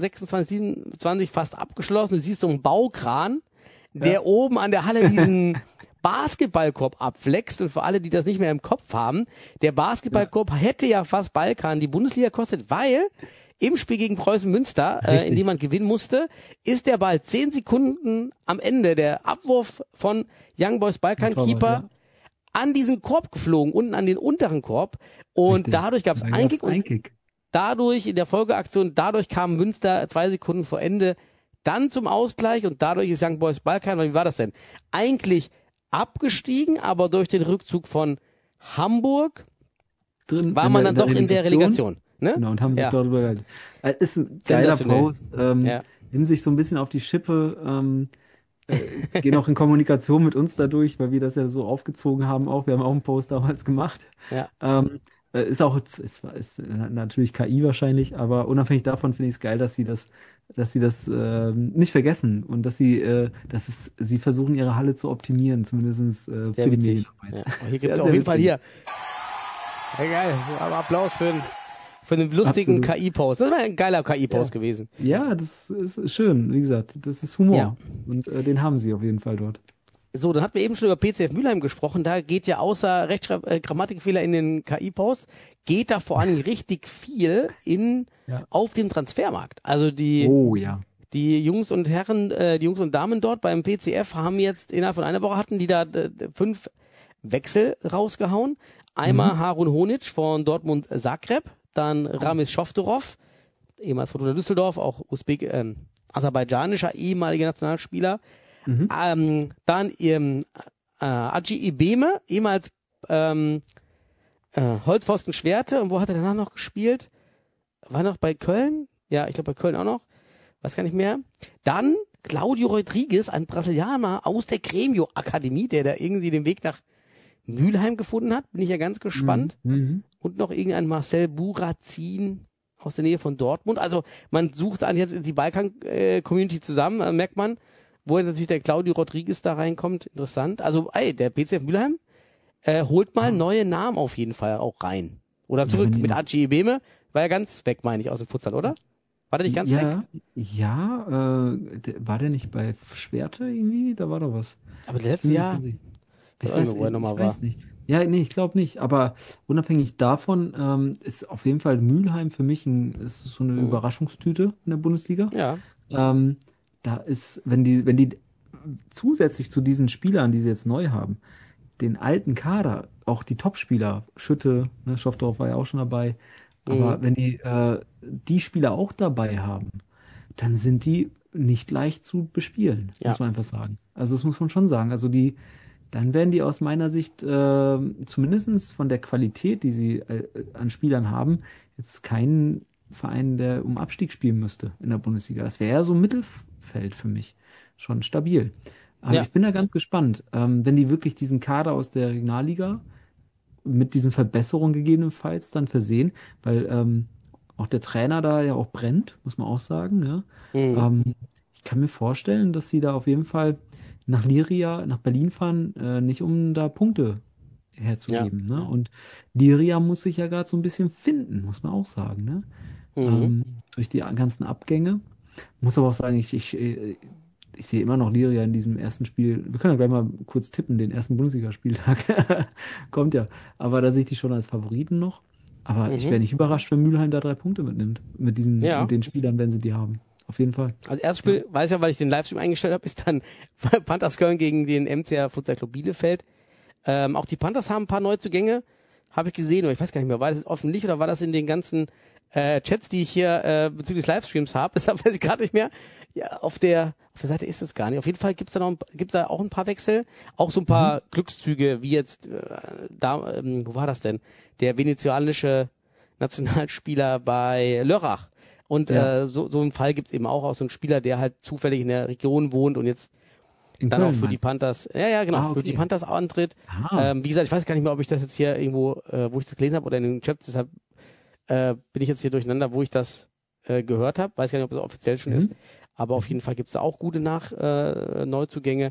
26-27 fast abgeschlossen. Du siehst so einen Baukran, der oben an der Halle diesen Basketballkorb abflext. Und für alle, die das nicht mehr im Kopf haben, der Basketballkorb hätte ja fast Balkan die Bundesliga kostet, weil im Spiel gegen Preußen Münster, in dem man gewinnen musste, ist der Ball 10 Sekunden am Ende, der Abwurf von Young Boys Balkan Keeper an diesen Korb geflogen, unten an den unteren Korb. Und dadurch gab es einen Kick und dadurch in der Folgeaktion, kam Münster 2 Sekunden vor Ende dann zum Ausgleich und dadurch ist Young Boys Balkan, wie war das denn? Eigentlich abgestiegen, aber durch den Rückzug von Hamburg war man dann doch in der Relegation. Ne? Genau, und haben sich darüber gehalten. Ist ein geiler Post. Nehmen sich so ein bisschen auf die Schippe, gehen auch in Kommunikation mit uns dadurch, weil wir das ja so aufgezogen haben auch. Wir haben auch einen Post damals gemacht. Ja. Ist natürlich KI wahrscheinlich, aber unabhängig davon finde ich es geil, dass sie das nicht vergessen und dass sie versuchen, ihre Halle zu optimieren, zumindest für die Medienarbeit. Ja. Hier gibt es auf jeden Fall hier. Ja, geil. Aber Applaus für den lustigen KI-Post. Das war ein geiler KI-Post gewesen. Ja, das ist schön. Wie gesagt, das ist Humor. Ja. Und den haben sie auf jeden Fall dort. So, dann hatten wir eben schon über PCF Mülheim gesprochen. Da geht ja außer Grammatikfehler in den KI-Posts, geht da vor allem richtig viel auf dem Transfermarkt. Also die Jungs und Herren, die Jungs und Damen dort beim PCF haben jetzt innerhalb von einer Woche hatten die da 5 Wechsel rausgehauen. Einmal Harun Honic von Dortmund Zagreb, dann Ramis Schoftorov, ehemals Fortuna Düsseldorf, auch aserbaidschanischer ehemaliger Nationalspieler. Dann Aji Ibeme, ehemals Holzpfosten Schwerte. Und wo hat er danach noch gespielt? War noch bei Köln? Ja, ich glaube bei Köln auch noch. Weiß gar nicht mehr. Dann Claudio Rodrigues, ein Brasilianer aus der Grêmio Akademie, der da irgendwie den Weg nach Mülheim gefunden hat. Bin ich ja ganz gespannt. Und noch irgendein Marcel Burazin aus der Nähe von Dortmund. Also man sucht an jetzt die Balkan-Community zusammen, merkt man, wo jetzt natürlich der Claudio Rodrigues da reinkommt. Interessant. Also der PCF Mülheim holt mal neue Namen auf jeden Fall auch rein. Oder zurück mit Aji Ibeme. War ja ganz weg, meine ich, aus dem Futsal, oder? War der nicht ganz weg? Ja, war der nicht bei Schwerte irgendwie? Da war doch was. Aber letztes Jahr... Ich weiß nicht. Ja, nee, ich glaube nicht. Aber unabhängig davon ist auf jeden Fall Mülheim für mich ist so eine Überraschungstüte in der Bundesliga. Ja. Da ist, wenn die zusätzlich zu diesen Spielern, die sie jetzt neu haben, den alten Kader, auch die Topspieler, Schütte, ne, Schoftorov war ja auch schon dabei, aber wenn die Spieler auch dabei haben, dann sind die nicht leicht zu bespielen, muss man einfach sagen. Also das muss man schon sagen. Also dann werden die aus meiner Sicht zumindest von der Qualität, die sie an Spielern haben, jetzt kein Verein, der um Abstieg spielen müsste in der Bundesliga. Das wäre ja so Mittelfeld für mich. Schon stabil. Aber ich bin da ganz gespannt, wenn die wirklich diesen Kader aus der Regionalliga mit diesen Verbesserungen gegebenenfalls dann versehen, weil auch der Trainer da ja auch brennt, muss man auch sagen. Ja? Ich kann mir vorstellen, dass sie da auf jeden Fall nach Berlin fahren, nicht um da Punkte herzugeben. Ne? Und Liria muss sich ja gerade so ein bisschen finden, muss man auch sagen. Ne? Durch die ganzen Abgänge. Muss aber auch sagen, ich sehe immer noch Liria in diesem ersten Spiel. Wir können ja gleich mal kurz tippen, den ersten Bundesligaspieltag kommt ja. Aber da sehe ich die schon als Favoriten noch. Aber ich wäre nicht überrascht, wenn Mülheim da 3 Punkte mitnimmt. Mit den Spielern, wenn sie die haben. Auf jeden Fall. Also erstes Spiel, weiß ja, weil ich den Livestream eingestellt habe, ist dann Panthers Köln gegen den MCR Futsal Club Bielefeld. Auch die Panthers haben ein paar Neuzugänge, habe ich gesehen, oder ich weiß gar nicht mehr, war das öffentlich oder war das in den ganzen Chats, die ich hier bezüglich des Livestreams habe? Deshalb weiß ich gerade nicht mehr. Ja, auf der Seite ist es gar nicht. Auf jeden Fall gibt's da auch ein paar Wechsel, auch so ein paar Glückszüge, wie jetzt wo war das denn? Der venezuelanische Nationalspieler bei Lörrach. Und so einen Fall gibt's eben auch so einen Spieler, der halt zufällig in der Region wohnt und jetzt in dann Köln, auch für die Panthers, für die Panthers antritt. Wie gesagt, ich weiß gar nicht mehr, ob ich das jetzt hier irgendwo, wo ich das gelesen habe oder in den Chats, deshalb bin ich jetzt hier durcheinander, wo ich das gehört habe. Weiß gar nicht, ob es offiziell schon ist. Aber auf jeden Fall gibt's da auch gute Neuzugänge.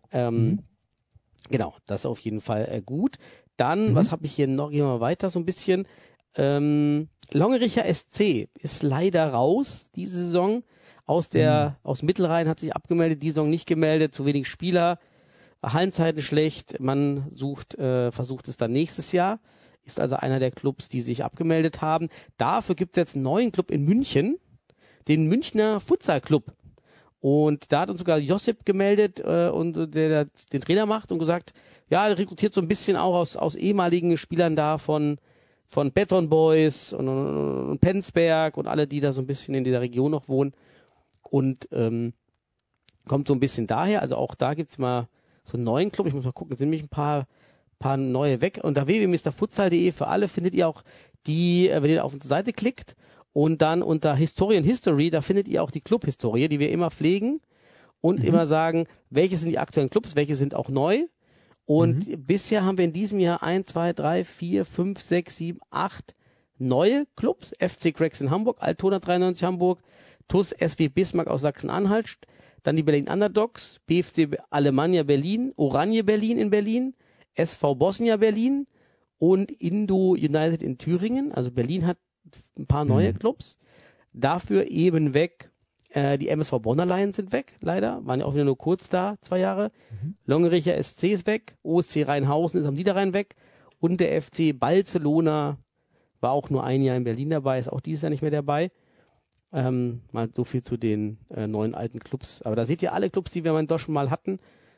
Genau, das ist auf jeden Fall gut. Dann, was habe ich hier noch? Gehen wir mal weiter so ein bisschen. Longericher SC ist leider raus diese Saison. Aus Mittelrhein hat sich abgemeldet, die Saison nicht gemeldet, zu wenig Spieler, Hallenzeiten schlecht, man versucht es dann nächstes Jahr, ist also einer der Clubs, die sich abgemeldet haben. Dafür gibt es jetzt einen neuen Club in München, den Münchner Futsal Club. Und da hat uns sogar Josip gemeldet und der den Trainer macht und gesagt, ja, der rekrutiert so ein bisschen auch aus ehemaligen Spielern da von Beton Boys und Penzberg und alle, die da so ein bisschen in dieser Region noch wohnen. Und kommt so ein bisschen daher, also auch da gibt's mal so einen neuen Club, ich muss mal gucken, sind nämlich ein paar neue weg. Unter www.mrfutsal.de für alle findet ihr auch die, wenn ihr auf unsere Seite klickt und dann unter History and History, da findet ihr auch die Club-Historie, die wir immer pflegen und immer sagen, welche sind die aktuellen Clubs, welche sind auch neu. Und bisher haben wir in diesem Jahr 1, 2, 3, 4, 5, 6, 7, 8 neue Clubs. FC Cracks in Hamburg, Altona 93 Hamburg, TuS SW Bismarck aus Sachsen-Anhalt, dann die Berlin Underdogs, BFC Alemannia Berlin, Oranje Berlin in Berlin, SV Bosnia Berlin und Indo United in Thüringen. Also Berlin hat ein paar neue Clubs. Dafür eben weg. Die MSV Bonner Lions sind weg, leider. Waren ja auch wieder nur kurz da, 2 Jahre. Longericher SC ist weg. OSC Rheinhausen ist am Niederrhein weg. Und der FC Barcelona war auch nur 1 Jahr in Berlin dabei, ist auch dieses Jahr nicht mehr dabei. Mal so viel zu den neuen alten Clubs. Aber da seht ihr alle Clubs, die wir doch schon mal hatten.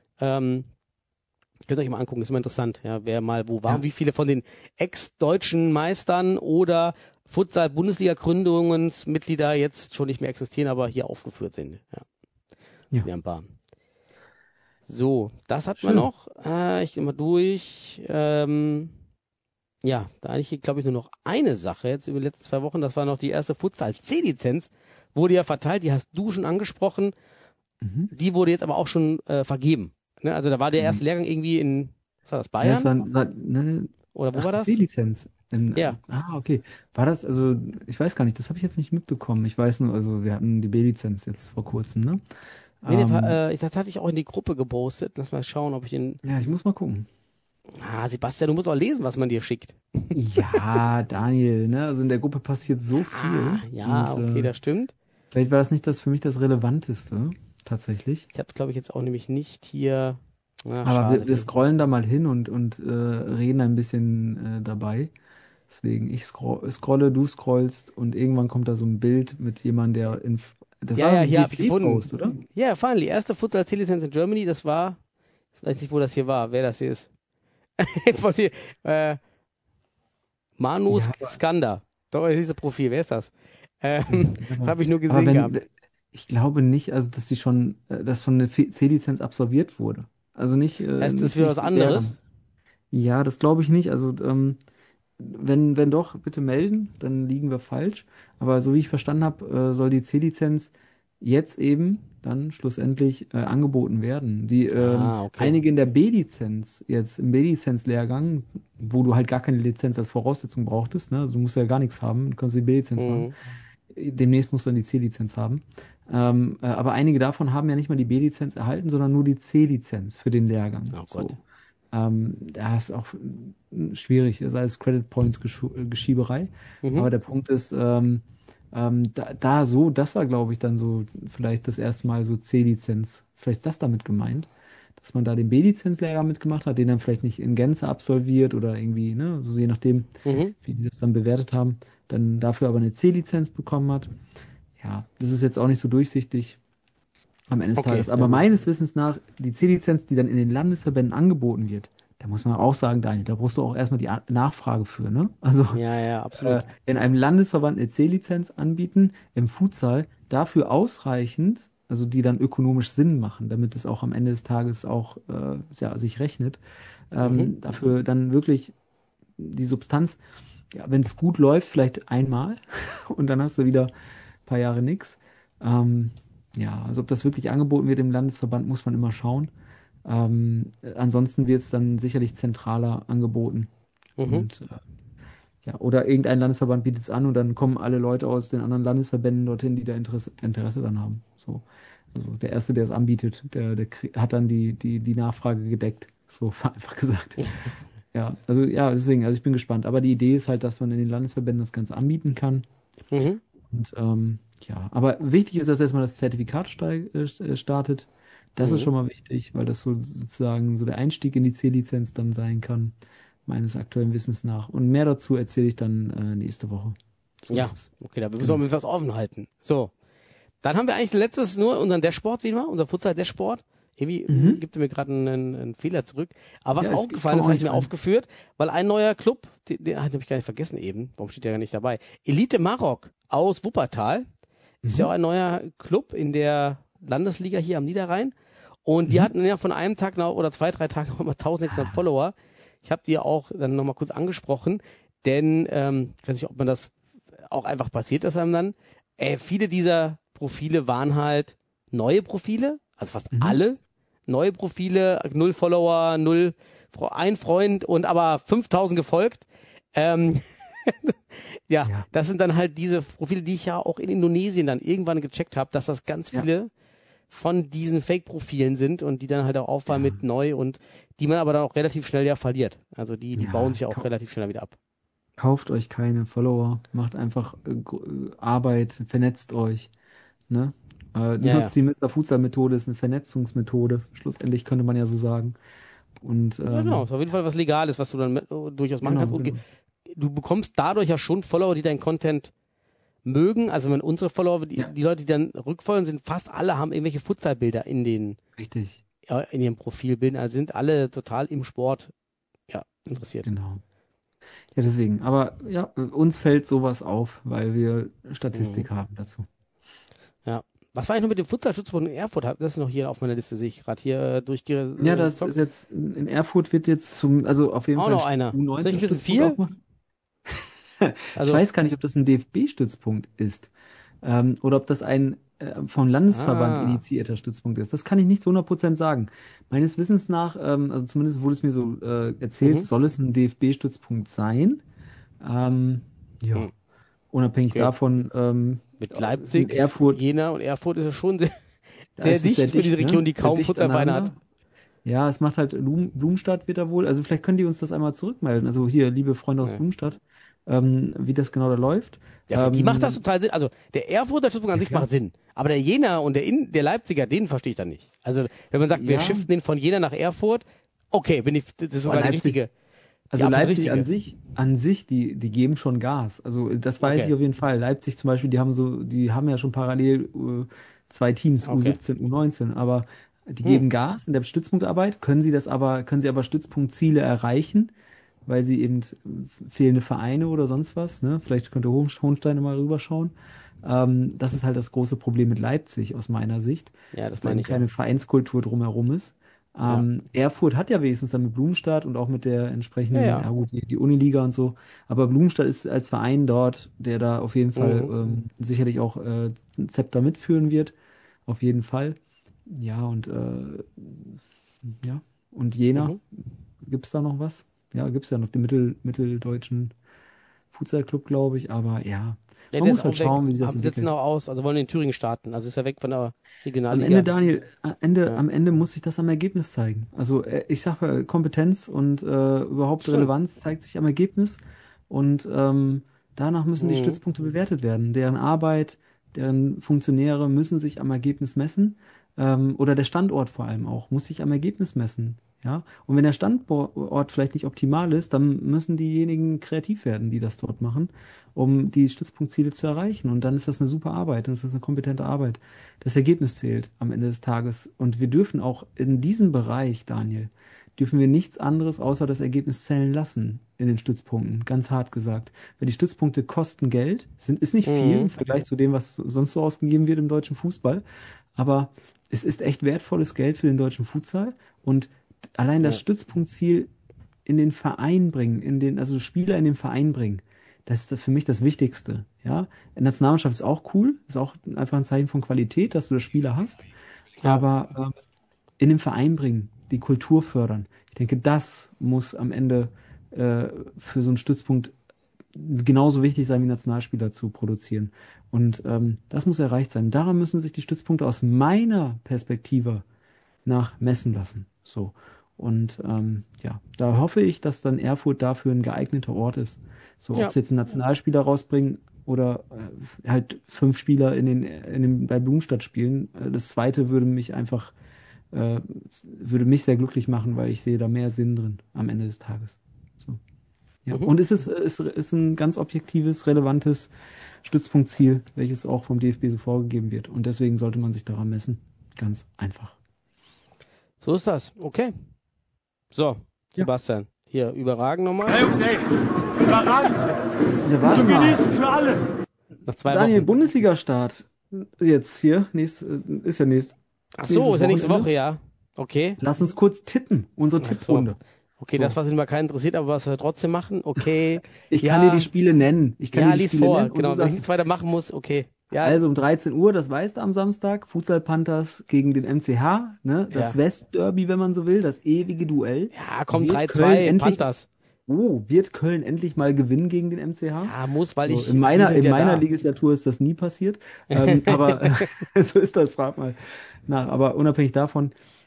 Könnt ihr euch mal angucken, ist immer interessant, ja, wer mal wo war und wie viele von den ex-deutschen Meistern oder Futsal-Bundesliga-Gründungsmitglieder jetzt schon nicht mehr existieren, aber hier aufgeführt sind. Ja. Wir haben ein paar. So, das hat man noch. Ich gehe mal durch. Da eigentlich, glaube ich, nur noch eine Sache jetzt über die letzten 2 Wochen. Das war noch die erste Futsal-C-Lizenz. Wurde ja verteilt, die hast du schon angesprochen. Die wurde jetzt aber auch schon vergeben. Ne? Also da war der erste Lehrgang irgendwie in, was war das, Bayern? Oder wo war das? C-Lizenz. Okay. War das, also ich weiß gar nicht, das habe ich jetzt nicht mitbekommen. Ich weiß nur, also wir hatten die B-Lizenz jetzt vor kurzem, ne? Das hatte ich auch in die Gruppe gepostet. Lass mal schauen, ob ich den... Ja, ich muss mal gucken. Sebastian, du musst auch lesen, was man dir schickt. Ja, Daniel, ne? Also in der Gruppe passiert so viel. Okay, das stimmt. Vielleicht war das nicht für mich das Relevanteste, tatsächlich. Ich habe es, glaube ich, jetzt auch nämlich nicht hier... Aber wir scrollen da mal hin und reden ein bisschen dabei. Deswegen, ich scrolle, du scrollst und irgendwann kommt da so ein Bild mit jemandem, der hier habe ich gefunden. Post, oder? Ja, finally, erste Futsal-C-Lizenz in Germany, das war, ich weiß nicht, wo das hier war, wer das hier ist. Jetzt wollte ich, Manu Skanda. Doch, dieses Profil, wer ist das? Das habe ich nur gesehen gehabt. Ich glaube nicht, also dass dass schon eine C-Lizenz absolviert wurde. Also nicht. Das heißt, das wäre was anderes? Ja, das glaube ich nicht. Also wenn doch, bitte melden, dann liegen wir falsch. Aber so wie ich verstanden habe, soll die C-Lizenz jetzt eben dann schlussendlich angeboten werden. Einige in der B-Lizenz, jetzt im B-Lizenz-Lehrgang, wo du halt gar keine Lizenz als Voraussetzung brauchtest, ne? Also du musst ja gar nichts haben, du kannst die B-Lizenz machen. Demnächst musst du dann die C-Lizenz haben. Aber einige davon haben ja nicht mal die B-Lizenz erhalten, sondern nur die C-Lizenz für den Lehrgang. Oh Gott. Da ist auch schwierig, das ist alles Credit Points Geschieberei. Aber der Punkt ist, das war, glaube ich, dann so vielleicht das erste Mal so C-Lizenz. Vielleicht ist das damit gemeint, dass man da den B-Lizenz-Lehrgang mitgemacht hat, den dann vielleicht nicht in Gänze absolviert oder irgendwie, ne, so je nachdem, wie die das dann bewertet haben, dann dafür aber eine C-Lizenz bekommen hat. Ja, das ist jetzt auch nicht so durchsichtig am Ende des Tages. Aber meines Wissens nach, die C-Lizenz, die dann in den Landesverbänden angeboten wird, da muss man auch sagen, Daniel, da brauchst du auch erstmal die Nachfrage für, ne? Also, ja, absolut. In einem Landesverband eine C-Lizenz anbieten, im Futsal, dafür ausreichend, also die dann ökonomisch Sinn machen, damit es auch am Ende des Tages auch sich rechnet, dafür dann wirklich die Substanz, ja, wenn es gut läuft, vielleicht einmal und dann hast du wieder ein paar Jahre nix. Also ob das wirklich angeboten wird im Landesverband, muss man immer schauen. Ansonsten wird es dann sicherlich zentraler angeboten. Und, oder irgendein Landesverband bietet es an und dann kommen alle Leute aus den anderen Landesverbänden dorthin, die da Interesse dann haben. So. Also der Erste, der es anbietet, der hat dann die Nachfrage gedeckt. So einfach gesagt. Deswegen, also ich bin gespannt. Aber die Idee ist halt, dass man in den Landesverbänden das Ganze anbieten kann. Und aber wichtig ist, dass erstmal das Zertifikat startet. Das ist schon mal wichtig, weil das so sozusagen so der Einstieg in die C-Lizenz dann sein kann, meines aktuellen Wissens nach. Und mehr dazu erzähle ich dann nächste Woche. So okay, da müssen wir was offen halten. So, dann haben wir eigentlich letztes nur unseren Dashboard, wie immer, unser Futsal-Dashboard. Irgendwie gibt er mir gerade einen Fehler zurück. Aber was aufgefallen ist, habe ich mir aufgeführt, weil ein neuer Club, den habe ich gar nicht vergessen eben, warum steht der gar nicht dabei? Elite Marok aus Wuppertal ist ja auch ein neuer Club in der Landesliga hier am Niederrhein. Und die hatten ja von einem Tag oder 2-3 Tagen nochmal 1600 Follower. Ich habe die auch dann nochmal kurz angesprochen, denn ich weiß nicht, ob man das auch einfach passiert ist einem dann. Viele dieser Profile waren halt neue Profile, also fast alle neue Profile, 0 Follower, 1 Freund und aber 5000 gefolgt. Das sind dann halt diese Profile, die ich ja auch in Indonesien dann irgendwann gecheckt habe, dass das ganz viele von diesen Fake-Profilen sind und die dann halt auch auffallen mit neu und die man aber dann auch relativ schnell verliert. Also die bauen sich ja auch relativ schnell wieder ab. Kauft euch keine Follower, macht einfach Arbeit, vernetzt euch. Ne? Nutzt die Mr. Futsal-Methode, ist eine Vernetzungsmethode. Schlussendlich könnte man ja so sagen. Und, genau, ist auf jeden Fall was Legales, was du dann durchaus machen kannst. Und du bekommst dadurch ja schon Follower, die deinen Content mögen. Also wenn unsere Follower, die Leute, die dann rückfolgen, sind fast alle, haben irgendwelche Futsal-Bilder in den in ihrem Profilbildern. Also sind alle total im Sport interessiert. Genau. Ja, deswegen. Aber uns fällt sowas auf, weil wir Statistik haben dazu. Ja. Was war eigentlich noch mit dem Futsal-Stützpunkt in Erfurt? Das ist noch hier auf meiner Liste, sehe ich gerade hier durchgehe. Ja, das ist jetzt, in Erfurt wird jetzt auf jeden Fall auch noch einer. U19 ist das ein bisschen viel? Ich weiß gar nicht, ob das ein DFB-Stützpunkt ist. Oder ob das ein vom Landesverband initiierter Stützpunkt ist. Das kann ich nicht zu 100% sagen. Meines Wissens nach, also zumindest wurde es mir so erzählt, soll es ein DFB-Stützpunkt sein. Unabhängig davon, mit Leipzig, mit Erfurt. Jena und Erfurt ist ja schon sehr dicht für diese Region, die kaum Futsalvereine hat. Ja, es macht halt Blumenstadt wird da wohl. Also vielleicht können die uns das einmal zurückmelden. Also hier, liebe Freunde aus Blumenstadt, wie das genau da läuft. Ja, die macht das total Sinn. Also der Erfurter Stützpunkt an sich macht Sinn. Aber der Jena und der Leipziger, den verstehe ich dann nicht. Also wenn man sagt, wir shiften den von Jena nach Erfurt, okay, das ist sogar die richtige. Also Leipzig an sich, die geben schon Gas. Also das weiß ich auf jeden Fall. Leipzig zum Beispiel, die haben ja schon parallel 2 Teams, U17, U19, aber die geben Gas in der Stützpunktarbeit, können sie aber Stützpunktziele erreichen, weil sie eben fehlende Vereine oder sonst was, ne? Vielleicht könnte Hohenstein mal rüberschauen. Das ist halt das große Problem mit Leipzig aus meiner Sicht. Ja, das dass meine ich. Keine Vereinskultur drumherum ist. Erfurt hat ja wenigstens dann mit Blumenstadt und auch mit der entsprechenden, die Uniliga und so. Aber Blumenstadt ist als Verein dort, der da auf jeden Fall sicherlich auch ein Zepter mitführen wird. Auf jeden Fall. Ja, und und Jena, gibt's da noch was? Ja, gibt's ja noch den mitteldeutschen Futsal-Club, glaube ich, aber ja. Man muss halt schauen, wie sich das entwickelt. Sitzen auch aus, also wollen in Thüringen starten, also ist er weg von der Regionalliga. Am Ende, Daniel, am Ende muss sich das am Ergebnis zeigen. Also ich sage, Kompetenz und überhaupt Relevanz zeigt sich am Ergebnis und danach müssen die Stützpunkte bewertet werden. Deren Arbeit, deren Funktionäre müssen sich am Ergebnis messen oder der Standort vor allem auch, muss sich am Ergebnis messen. Ja, und wenn der Standort vielleicht nicht optimal ist, dann müssen diejenigen kreativ werden, die das dort machen, um die Stützpunktziele zu erreichen. Und dann ist das eine super Arbeit, dann ist das eine kompetente Arbeit. Das Ergebnis zählt am Ende des Tages. Und wir dürfen auch in diesem Bereich, Daniel, dürfen wir nichts anderes außer das Ergebnis zählen lassen in den Stützpunkten, ganz hart gesagt. Weil die Stützpunkte kosten Geld, ist nicht viel im Vergleich zu dem, was sonst so ausgegeben wird im deutschen Fußball, aber es ist echt wertvolles Geld für den deutschen Futsal und allein das Stützpunktziel in den Verein bringen, also Spieler in den Verein bringen, das ist für mich das Wichtigste. Ja, Nationalmannschaft ist auch cool, ist auch einfach ein Zeichen von Qualität, dass du das Spieler hast, aber in den Verein bringen, die Kultur fördern. Ich denke, das muss am Ende für so einen Stützpunkt genauso wichtig sein, wie Nationalspieler zu produzieren. Und das muss erreicht sein. Daran müssen sich die Stützpunkte aus meiner Perspektive nach messen lassen. So. Und da hoffe ich, dass dann Erfurt dafür ein geeigneter Ort ist. So, ob sie jetzt einen Nationalspieler rausbringen oder halt 5 Spieler bei Blumenstadt spielen. Das zweite würde mich sehr glücklich machen, weil ich sehe da mehr Sinn drin am Ende des Tages. So. Ja. Und es ist ein ganz objektives, relevantes Stützpunktziel, welches auch vom DFB so vorgegeben wird. Und deswegen sollte man sich daran messen. Ganz einfach. So ist das. Okay. So, Sebastian. Hier, überragend nochmal. Hey, Jungs, ey. Überragend. Ja, zum Genießen für alle. Nach 2 Daniel, Wochen. Bundesliga-Start. Jetzt hier. Ist ja nächste. Ach so, ist ja nächste Woche, ja. Okay. Lass uns kurz tippen. Unsere Tipprunde. Okay, so. Das, was ihn mal keinen interessiert, aber was wir trotzdem machen, okay. Ich kann dir die Spiele nennen. Lies vor, genau. Wenn ich nichts weiter machen muss, okay. Ja. Also um 13 Uhr, das weißt du am Samstag, Futsal Panthers gegen den MCH, ne? Das Westderby, wenn man so will, das ewige Duell. Ja, kommt 3-2 Panthers. Wird Köln endlich mal gewinnen gegen den MCH? Ja, muss, weil in meiner Legislatur ist das nie passiert. Aber so ist das, frag mal nach. Aber unabhängig davon,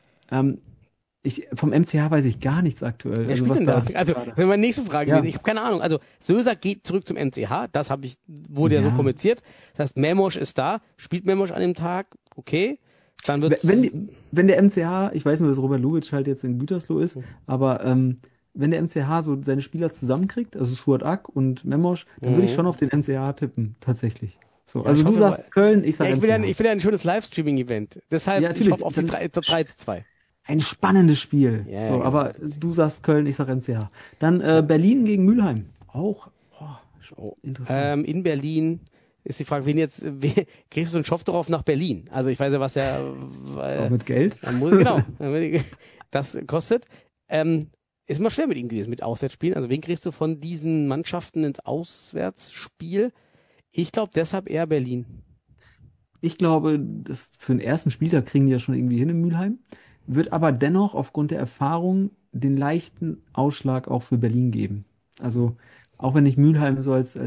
vom MCH weiß ich gar nichts aktuell. Wer spielt denn da? Also, wenn meine nächste Frage ist, ich habe keine Ahnung. Also, Söser geht zurück zum MCH, das wurde ja so kommuniziert. Das heißt, Memosch ist da, spielt Memosch an dem Tag, okay. Dann wird wenn der MCH, ich weiß nur, dass Robert Lubitsch halt jetzt in Gütersloh ist, aber wenn der MCH so seine Spieler zusammenkriegt, also Suat Ak und Memosch, dann würde ich schon auf den MCH tippen, tatsächlich. So, also du sagst Köln, ich sag MCH. Ich will ja ein schönes Livestreaming-Event. Deshalb, ich hoffe auf die 3-2. Ein spannendes Spiel. Ja, so, aber du sagst Köln, ich sag MCH. Dann Berlin gegen Mülheim. Auch interessant. In Berlin ist die Frage, kriegst du einen Schoftorov nach Berlin? Also ich weiß ja, was auch mit Geld? Genau. Das kostet. Ist immer schwer mit ihm gewesen, mit Auswärtsspielen. Also wen kriegst du von diesen Mannschaften ins Auswärtsspiel? Ich glaube deshalb eher Berlin. Ich glaube, dass für den ersten Spieltag kriegen die ja schon irgendwie hin in Mülheim. Wird aber dennoch aufgrund der Erfahrung den leichten Ausschlag auch für Berlin geben. Also auch wenn ich Mülheim so als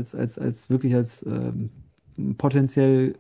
potenziell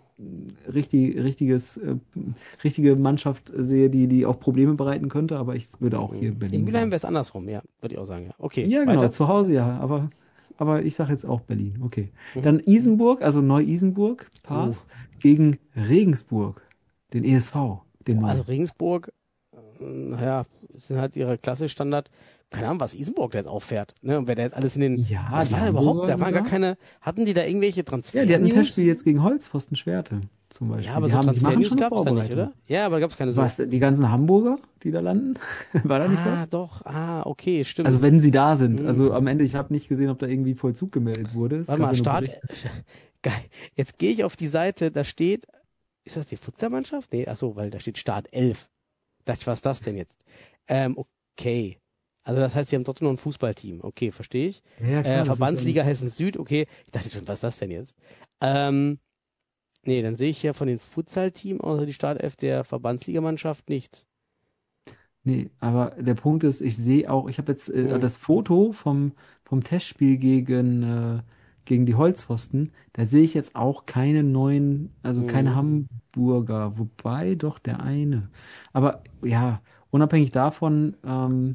richtige Mannschaft sehe, die auch Probleme bereiten könnte, aber ich würde auch hier Berlin. In Mülheim wäre es andersrum, ja, würde ich auch sagen, ja. Okay. Ja, genau, weiter. Zu Hause ja, aber ich sage jetzt auch Berlin, okay. Dann Isenburg, also Neu-Isenburg, Pass, gegen Regensburg, den ESV. Also Regensburg, sind halt ihre Klasse-Standard, keine Ahnung, was Isenburg da jetzt auffährt, ne, und wer da jetzt alles in den, was war da überhaupt, da waren gar keine, hatten die da irgendwelche Transfer? Ja, die hatten ein Testspiel jetzt gegen Holzpfosten Schwerte. zum Beispiel. Ja, aber die so machen Transfer-News schon eine gab es da nicht, Vorbereitung. oder? Ja, aber da gab es keine so. Was, die ganzen Hamburger, die da landen? War da nicht was? Doch. Okay, stimmt. Also wenn sie da sind. Mhm. Also am Ende, ich habe nicht gesehen, ob da irgendwie Vollzug gemeldet wurde. Es Warte gab mal, ja nur Start. Berichte. Geil. Jetzt gehe ich auf die Seite, da steht, ist das die Futsalmannschaft? Nee, achso, weil da steht Start 11. Was ist das denn jetzt? Okay. Also das heißt, sie haben trotzdem noch ein Fußballteam. Okay, verstehe ich. Ja, klar, Verbandsliga Hessen Süd, okay. Ich dachte schon, was ist das denn jetzt? Nee, dann sehe ich ja von den Futsal-Team außer die Startelf der Verbandsligamannschaft nichts. Nee, aber der Punkt ist, ich sehe auch, ich habe jetzt das Foto vom Testspiel gegen die Holzpfosten, da sehe ich jetzt auch keine neuen, also keine Hamburger, wobei doch der eine. Aber ja, unabhängig davon,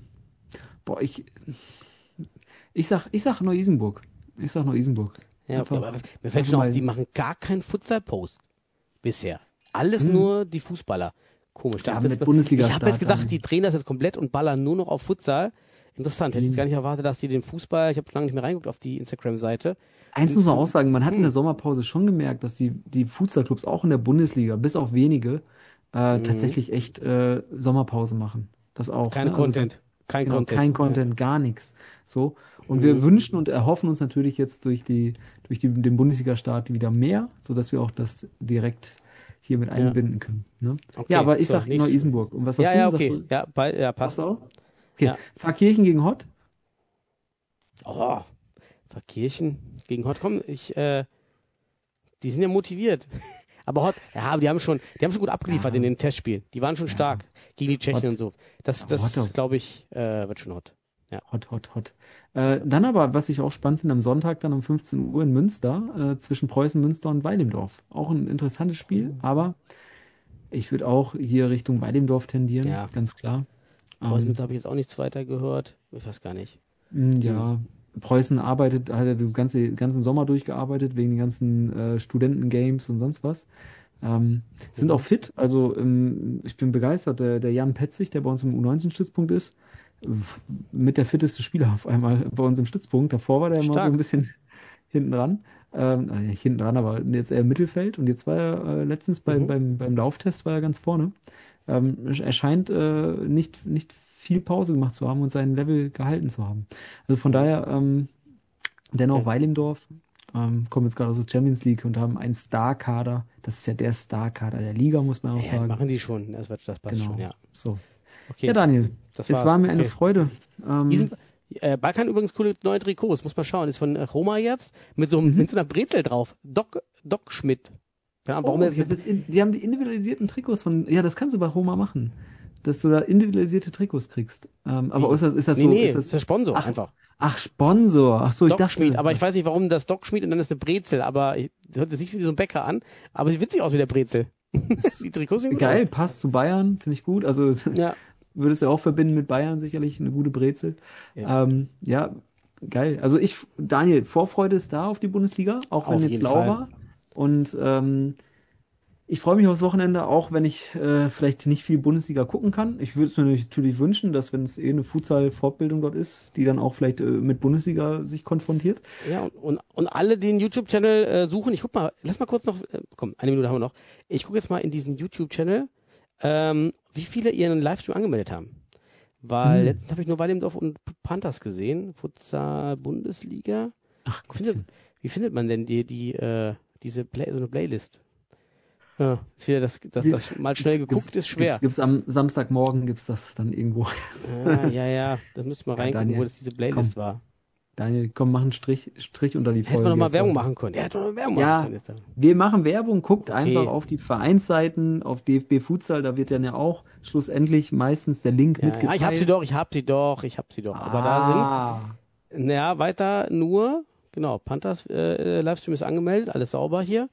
ich sag Neu-Isenburg. Ja, okay, aber mir fällt schon auf, die machen gar keinen Futsal-Post bisher. Alles nur die Fußballer. Komisch. Ja, mit Bundesliga-Start ich habe jetzt gedacht, die drehen das jetzt komplett und ballern nur noch auf Futsal. Interessant, hätte ich jetzt gar nicht erwartet, dass die den Fußball, ich habe lange nicht mehr reingeguckt auf die Instagram-Seite. Eins muss man auch sagen, man hat in der Sommerpause schon gemerkt, dass die Futsal-Clubs auch in der Bundesliga, bis auf wenige, tatsächlich echt Sommerpause machen. Das auch. Kein Content. Kein Content. Gar nichts. So. Und wir wünschen und erhoffen uns natürlich jetzt durch den Bundesliga-Start wieder mehr, sodass wir auch das direkt hier mit einbinden können. Ne? Okay, ja, aber ich sag Neu-Isenburg. Und was sagst du? Okay. Ja, passt. Auch? Okay. Ja. Pfarrkirchen gegen Hott? Oh, Pfarrkirchen gegen Hott. Komm, die sind ja motiviert. Aber Hott, ja, die haben schon gut abgeliefert in den Testspielen. Die waren schon stark gegen die Tschechen und so. Das glaube ich, wird schon Hott. Ja. Hott. Dann aber, was ich auch spannend finde, am Sonntag dann um 15 Uhr in Münster, zwischen Preußen, Münster und Weilendorf. Auch ein interessantes Spiel, aber ich würde auch hier Richtung Weilendorf tendieren, ganz klar. Preußen habe ich jetzt auch nichts weiter gehört. Ich weiß gar nicht. Ja, Preußen hat ja das ganzen Sommer durchgearbeitet, wegen den ganzen Studentengames und sonst was. Sind auch fit, also ich bin begeistert. Der Jan Petzig, der bei uns im U19-Stützpunkt ist, mit der fitteste Spieler auf einmal bei uns im Stützpunkt. Davor war der immer so ein bisschen hinten dran. Nicht hinten dran, aber jetzt eher im Mittelfeld. Und jetzt war er letztens beim Lauftest war er ganz vorne. Er scheint nicht viel Pause gemacht zu haben und sein Level gehalten zu haben. Also von daher, dennoch Weilendorf kommen jetzt gerade aus der Champions League und haben einen Star-Kader. Das ist ja der Star-Kader der Liga, muss man auch sagen. Machen die schon. Das passt schon, ja. So. Okay. Ja, Daniel, es war mir eine Freude. Balkan übrigens coole neue Trikots, muss man schauen. Ist von Roma jetzt mit so einer Brezel drauf. Doc Schmidt. Ja, warum die haben die individualisierten Trikots das kannst du bei Roma machen. Dass du da individualisierte Trikots kriegst. Aber ist das so? Nee, das ist der Sponsor einfach. Ach, Sponsor. Ach so, ich dachte. Schmied, aber ich weiß nicht, warum das Doc Schmied und dann ist eine Brezel, aber das hört sich nicht wie so ein Bäcker an, aber sieht witzig aus wie der Brezel. Die Trikots sind geil, passt zu Bayern, finde ich gut. Also würdest du auch verbinden mit Bayern sicherlich eine gute Brezel. Ja, geil. Also Daniel, Vorfreude ist da auf die Bundesliga, auch wenn jetzt lau war. Und ich freue mich aufs Wochenende, auch wenn ich vielleicht nicht viel Bundesliga gucken kann. Ich würde es mir natürlich wünschen, dass wenn es eine Futsal-Fortbildung dort ist, die dann auch vielleicht mit Bundesliga sich konfrontiert. Ja, und alle, die den YouTube-Channel suchen, ich guck mal, lass mal kurz noch, komm, eine Minute haben wir noch. Ich gucke jetzt mal in diesen YouTube-Channel, wie viele ihren Livestream angemeldet haben. Weil letztens habe ich nur Weilendorf und Panthers gesehen, Futsal-Bundesliga. Ach, wie findet man denn diese so eine Playlist? Ja, ist wieder das mal schnell geguckt ist schwer. Gibt's am Samstagmorgen gibt's das dann irgendwo. Ja, das müsst ihr mal reingucken, Daniel, wo das diese Playlist war. Daniel, komm, mach einen Strich unter die Folge. Hätte man noch mal Werbung machen können. Wir machen Werbung, guckt einfach auf die Vereinsseiten, auf DFB Futsal, da wird dann ja auch schlussendlich meistens der Link mitgeteilt. Ja, ich hab sie doch. Aber da sind, weiter nur, genau, Panthers Livestream ist angemeldet, alles sauber hier.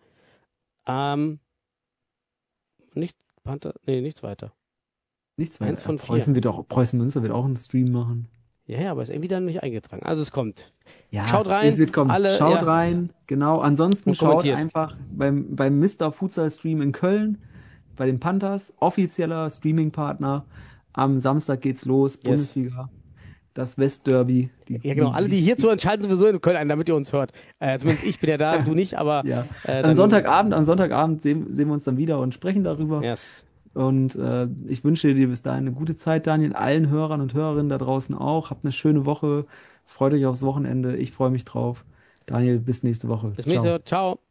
Nichts weiter. Nichts weiter. 1 von 4. Preußen Münster wird auch einen Stream machen. Ja, aber ist irgendwie dann nicht eingetragen. Also es kommt. Ja, schaut rein. Es wird kommen. Alle, schaut rein. Genau. Ansonsten schaut einfach beim Mr. Futsal Stream in Köln, bei den Panthers, offizieller Streaming-Partner. Am Samstag geht's los, Bundesliga. das Westderby. Ja, genau. Alle, die hierzu entscheiden, sowieso in Köln ein, damit ihr uns hört. Zumindest ich bin ja da, du nicht, aber... Ja. Am Sonntagabend sehen wir uns dann wieder und sprechen darüber. Yes. Und ich wünsche dir bis dahin eine gute Zeit, Daniel, allen Hörern und Hörerinnen da draußen auch. Habt eine schöne Woche. Freut euch aufs Wochenende. Ich freue mich drauf. Daniel, bis nächste Woche. Bis nächste Woche. Ciao.